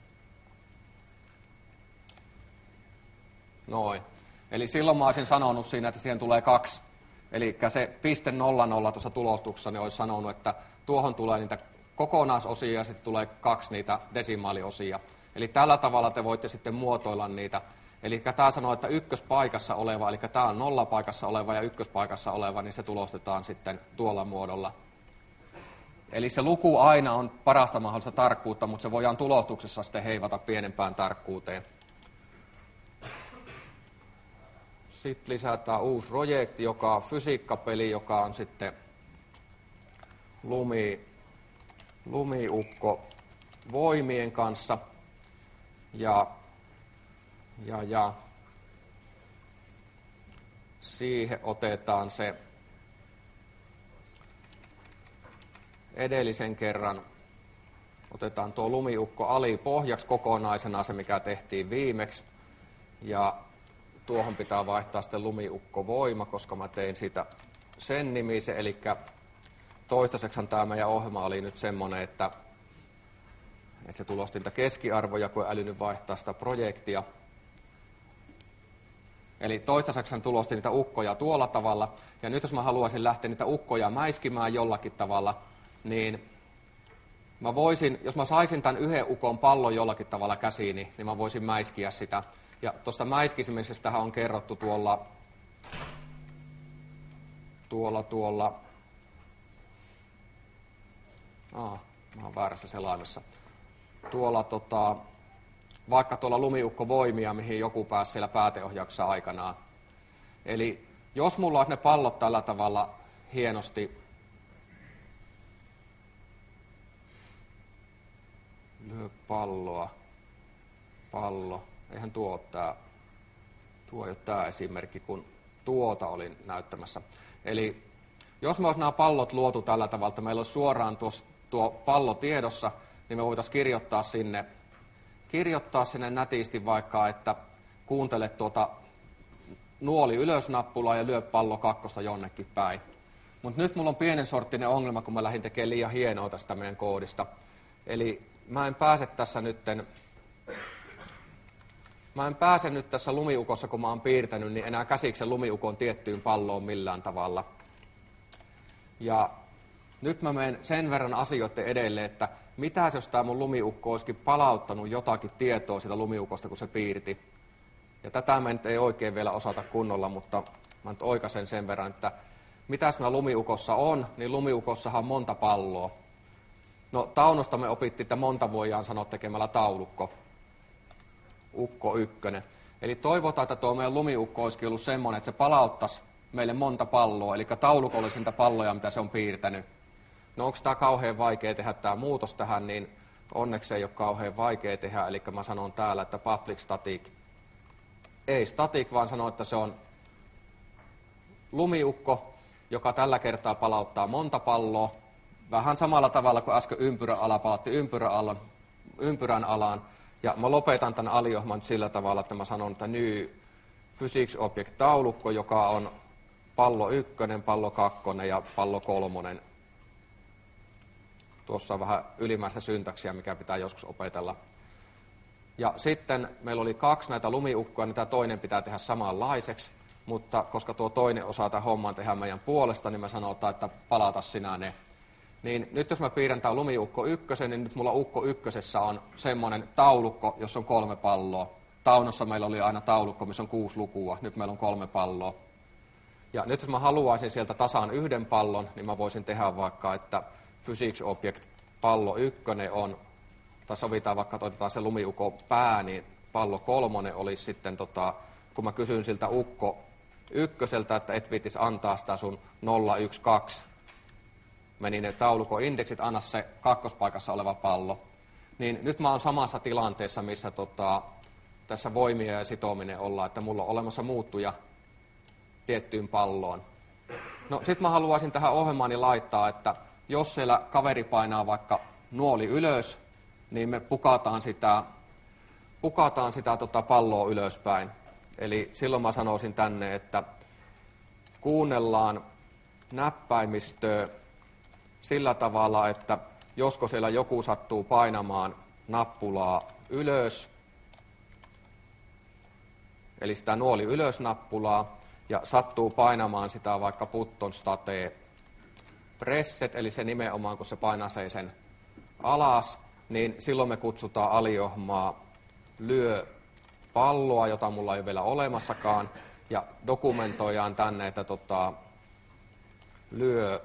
Noin. Eli silloin mä olisin sanonut siinä, että siihen tulee 2. Eli se piste 00 tuossa tulostuksessa, niin olisi sanonut, että tuohon tulee niitä kokonaisosia ja sitten tulee 2 niitä desimaaliosia. Eli tällä tavalla te voitte sitten muotoilla niitä. Eli tämä sanoo, että ykköspaikassa oleva, eli tämä on nollapaikassa oleva ja ykköspaikassa oleva, niin se tulostetaan sitten tuolla muodolla. Eli se luku aina on parasta mahdollista tarkkuutta, mutta se voidaan tulostuksessa sitten heivata pienempään tarkkuuteen. Sitten lisätään uusi projekti, joka on fysiikkapeli, joka on sitten lumiukko voimien kanssa. Ja siihen otetaan se edellisen kerran, otetaan tuo lumiukko alipohjaksi kokonaisena, se mikä tehtiin viimeksi. Ja tuohon pitää vaihtaa sitten lumiukkovoima, koska mä tein siitä sen nimisen. Eli toistaiseksi tämä meidän ohjelma oli nyt semmoinen, että se tulosti niitä keskiarvoja, kun ei älynyt vaihtaa sitä projektia. Eli toistaiseksi tulosti niitä ukkoja tuolla tavalla. Ja nyt jos mä haluaisin lähteä niitä ukkoja mäiskimään jollakin tavalla, niin mä voisin, jos mä saisin tämän yhden ukon pallon jollakin tavalla käsiini, niin mä voisin mäiskiä sitä. Ja tuosta mäiskisemisestähän on kerrottu tuolla mä oon väärässä selaimessa. Vaikka tuolla lumiukkovoimia, mihin joku pääsi siellä pääteohjauksessa aikanaan. Eli jos mulla olisi ne pallot tällä tavalla hienosti lyö pallo, eihän tuo ei ole tämä esimerkki, kun tuota olin näyttämässä. Eli jos me olisi nämä pallot luotu tällä tavalla, että meillä olisi suoraan tuo pallo tiedossa, niin me voitaisiin kirjoittaa sinne nätisti vaikka, että kuuntele nuoli ylös-nappulaa ja lyö pallo 2 jonnekin päin. Mutta nyt mulla on pienen sorttinen ongelma, kun mä lähdin tekemään liian hienoa tästä meidän koodista. Eli mä en pääse nyt tässä lumiukossa, kun mä oon piirtänyt, niin enää käsiksi lumiukon tiettyyn palloon millään tavalla. Ja nyt mä menen sen verran asioiden edelle, että mitäs jos tämä mun lumiukko olisikin palauttanut jotakin tietoa siitä lumiukosta, kun se piirti. Ja tätä mä nyt ei oikein vielä osata kunnolla, mutta mä nyt oikaisen sen verran, että mitä siinä lumiukossa on, niin lumiukossahan on monta palloa. No Taunosta me opittiin, että monta voidaan sanoa tekemällä taulukko. Ukko 1. Eli toivotaan, että tuo meidän lumiukko olisikin ollut semmoinen, että se palauttaisi meille monta palloa, eli taulukko olisi niitä palloja, mitä se on piirtänyt. No onko tämä kauhean vaikea tehdä tämä muutos tähän, niin onneksi ei ole kauhean vaikea tehdä, eli mä sanon täällä, että public static. Ei static, vaan sanon, että se on lumiukko, joka tällä kertaa palauttaa monta palloa. Vähän samalla tavalla kuin äsken ympyrän ala palautti ympyrän alaan. Ja mä lopetan tämän aliohjelman sillä tavalla, että mä sanon, että new physics object taulukko, joka on pallo 1, pallo 2 ja pallo 3. Tuossa on vähän ylimääräistä syntaksia, mikä pitää joskus opetella. Ja sitten meillä oli 2 näitä lumiukkoja, niin tämä toinen pitää tehdä samanlaiseksi. Mutta koska tuo toinen osaa tämän homman tehdä meidän puolesta, niin me sanotaan, että palata sinä ne. Niin nyt jos mä piirrän tämän lumiukko 1, niin nyt mulla ukko 1 on semmoinen taulukko, jossa on 3 palloa. Taunossa meillä oli aina taulukko, missä on 6 lukua. Nyt meillä on 3 palloa. Ja nyt jos mä haluaisin sieltä tasan 1 pallon, niin mä voisin tehdä vaikka, että physics object pallo 1 on, tai sovitaan vaikka, että otetaan se lumiukko pää, niin pallo 3 olisi sitten, kun mä kysyn siltä ukko 1, että et viitis antaa sitä sun 012, meni ne taulukoindeksit, anna se kakkospaikassa oleva pallo. Niin nyt mä oon samassa tilanteessa, missä tässä voimia ja sitominen ollaan, että mulla on olemassa muuttuja tiettyyn palloon. No sit mä haluaisin tähän ohjelmaani laittaa, että jos siellä kaveri painaa vaikka nuoli ylös, niin me pukataan sitä palloa ylöspäin. Eli silloin mä sanoisin tänne, että kuunnellaan näppäimistöä sillä tavalla, että josko siellä joku sattuu painamaan nappulaa ylös, eli sitä nuoli ylös nappulaa, ja sattuu painamaan sitä vaikka button state presset, eli se nimenomaan, kun se painaa sen alas, niin silloin me kutsutaan aliohjelmaa lyö palloa, jota mulla ei ole vielä olemassakaan, ja dokumentoidaan tänne, että lyö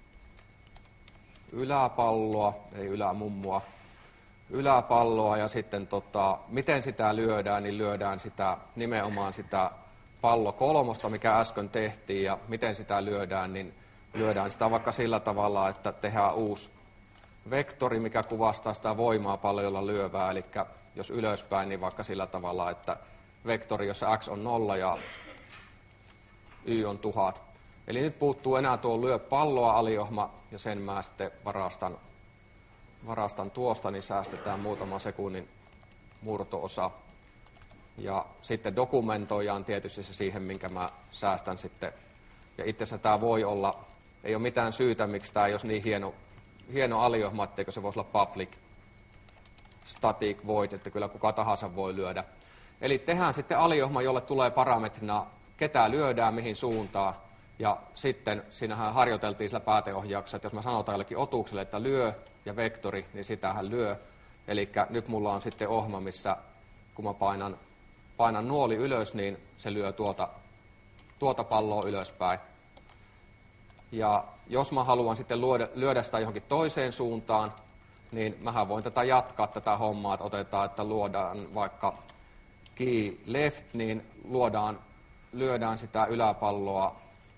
yläpalloa, ei ylämummua, yläpalloa, ja sitten miten sitä lyödään, niin lyödään sitä nimenomaan sitä pallo 3, mikä äsken tehtiin, ja miten sitä lyödään, niin lyödään sitä vaikka sillä tavalla, että tehdään uusi vektori, mikä kuvastaa sitä voimaa pallolla lyövää, eli jos ylöspäin, niin vaikka sillä tavalla, että vektori, jossa x on 0 ja y on 1000. Eli nyt puuttuu enää tuo lyö palloa -aliohma, ja sen mä sitten varastan tuosta, niin säästetään muutama sekunnin murto-osa. Ja sitten dokumentoidaan tietysti se siihen, minkä mä säästän sitten. Ja itse asiassa tämä voi olla, ei ole mitään syytä, miksi tämä ei olisi niin hieno aliohma, etteikö se voisi olla public static void, että kyllä kuka tahansa voi lyödä. Eli tehdään sitten aliohma, jolle tulee parametrina, ketä lyödään, mihin suuntaan. Ja sitten siinähän harjoiteltiin sillä pääteohjauksessa, että jos mä sanotaan jollekin otukselle, että lyö ja vektori, niin sitähän lyö. Eli nyt mulla on sitten ohma, missä kun mä painan nuoli ylös, niin se lyö tuota palloa ylöspäin. Ja jos mä haluan sitten lyödä sitä johonkin toiseen suuntaan, niin mähän voin tätä jatkaa tätä hommaa, että otetaan, että luodaan vaikka key left, niin lyödään sitä yläpalloa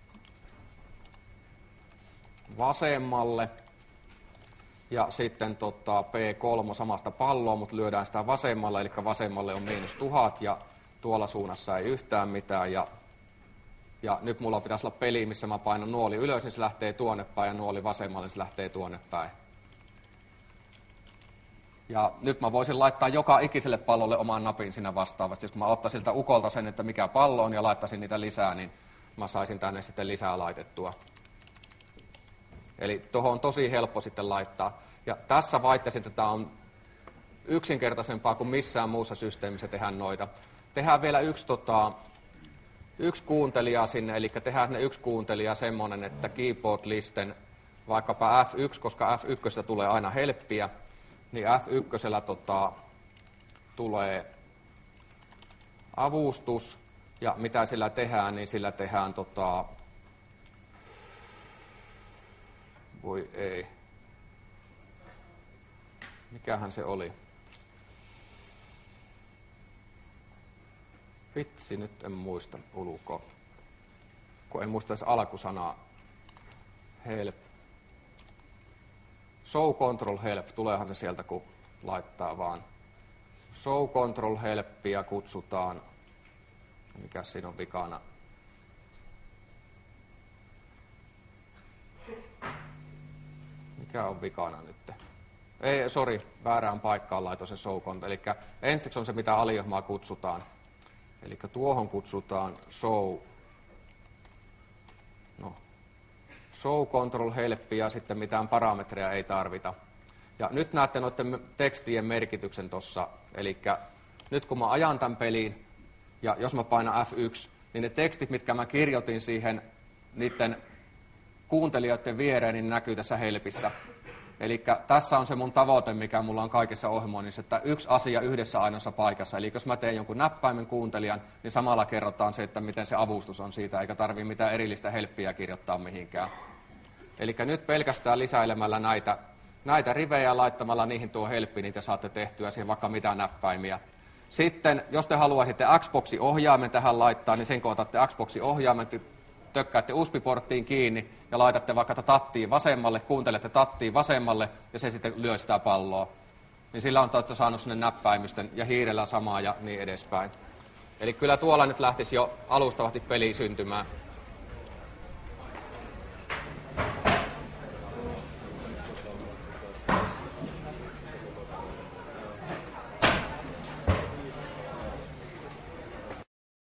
vasemmalle. Ja sitten P3 samasta palloa, mutta lyödään sitä vasemmalle, eli vasemmalle on -1000 ja tuolla suunnassa ei yhtään mitään. Ja nyt mulla pitäisi olla peli, missä mä painan nuoli ylös, niin se lähtee tuonne päin, ja nuoli vasemmalle, niin se lähtee tuonne päin. Ja nyt mä voisin laittaa joka ikiselle pallolle oman napin siinä vastaavasti. Jos mä ottaisin siltä ukolta sen, että mikä pallo on, ja laittaisin niitä lisää, niin mä saisin tänne sitten lisää laitettua. Eli tuohon on tosi helppo sitten laittaa. Ja tässä väittäisin, että tämä on yksinkertaisempaa kuin missään muussa systeemissä tehdään noita. Tehdään vielä yksi kuuntelija sinne, eli tehdään ne yksi kuuntelija semmoinen, että keyboard-listen vaikkapa F1, koska F1 tulee aina helppiä, niin F1 tulee avustus, ja mitä sillä tehdään, niin sillä tehdään voi ei. Mikähän se oli? Vitsi, nyt en muista ulkoa. Kun en muista edes alkusanaa. Help. Show control help. Tuleehan se sieltä, kun laittaa vaan. Show control helpia kutsutaan. Mikä siinä on vikana? Mikä on vikana nyt? Ei, sori, väärään paikkaan laitoin se show control. Eli ensiksi on se, mitä aliohmaa kutsutaan. Eli tuohon kutsutaan show control help, ja sitten mitään parametreja ei tarvita. Ja nyt näette noiden tekstien merkityksen tuossa. Eli nyt kun mä ajan tämän peliin, ja jos mä painan F1, niin ne tekstit, mitkä mä kirjoitin siihen niiden kuuntelijoiden viereen, niin näkyy tässä helpissä. Eli tässä on se mun tavoite, mikä mulla on kaikessa ohjelmoinnissa, että yksi asia yhdessä ainoassa paikassa. Eli jos mä teen jonkun näppäimen kuuntelijan, niin samalla kerrotaan se, että miten se avustus on siitä, eikä tarvitse mitään erillistä helppiä kirjoittaa mihinkään. Eli nyt pelkästään lisäilemällä näitä rivejä laittamalla niihin tuo helppi, niin te saatte tehtyä siihen vaikka mitään näppäimiä. Sitten, jos te haluaisitte Xbox-ohjaimen tähän laittaa, niin sen kun otatte Xbox-ohjaimen, tökkäätte USB-porttiin kiinni ja laitatte vaikka tattiin vasemmalle, kuuntelette tattiin vasemmalle ja se sitten lyö sitä palloa. Niin sillä on saanut sinne näppäimistön ja hiirellä samaa ja niin edespäin. Eli kyllä tuolla nyt lähtisi jo alustavasti peli syntymään.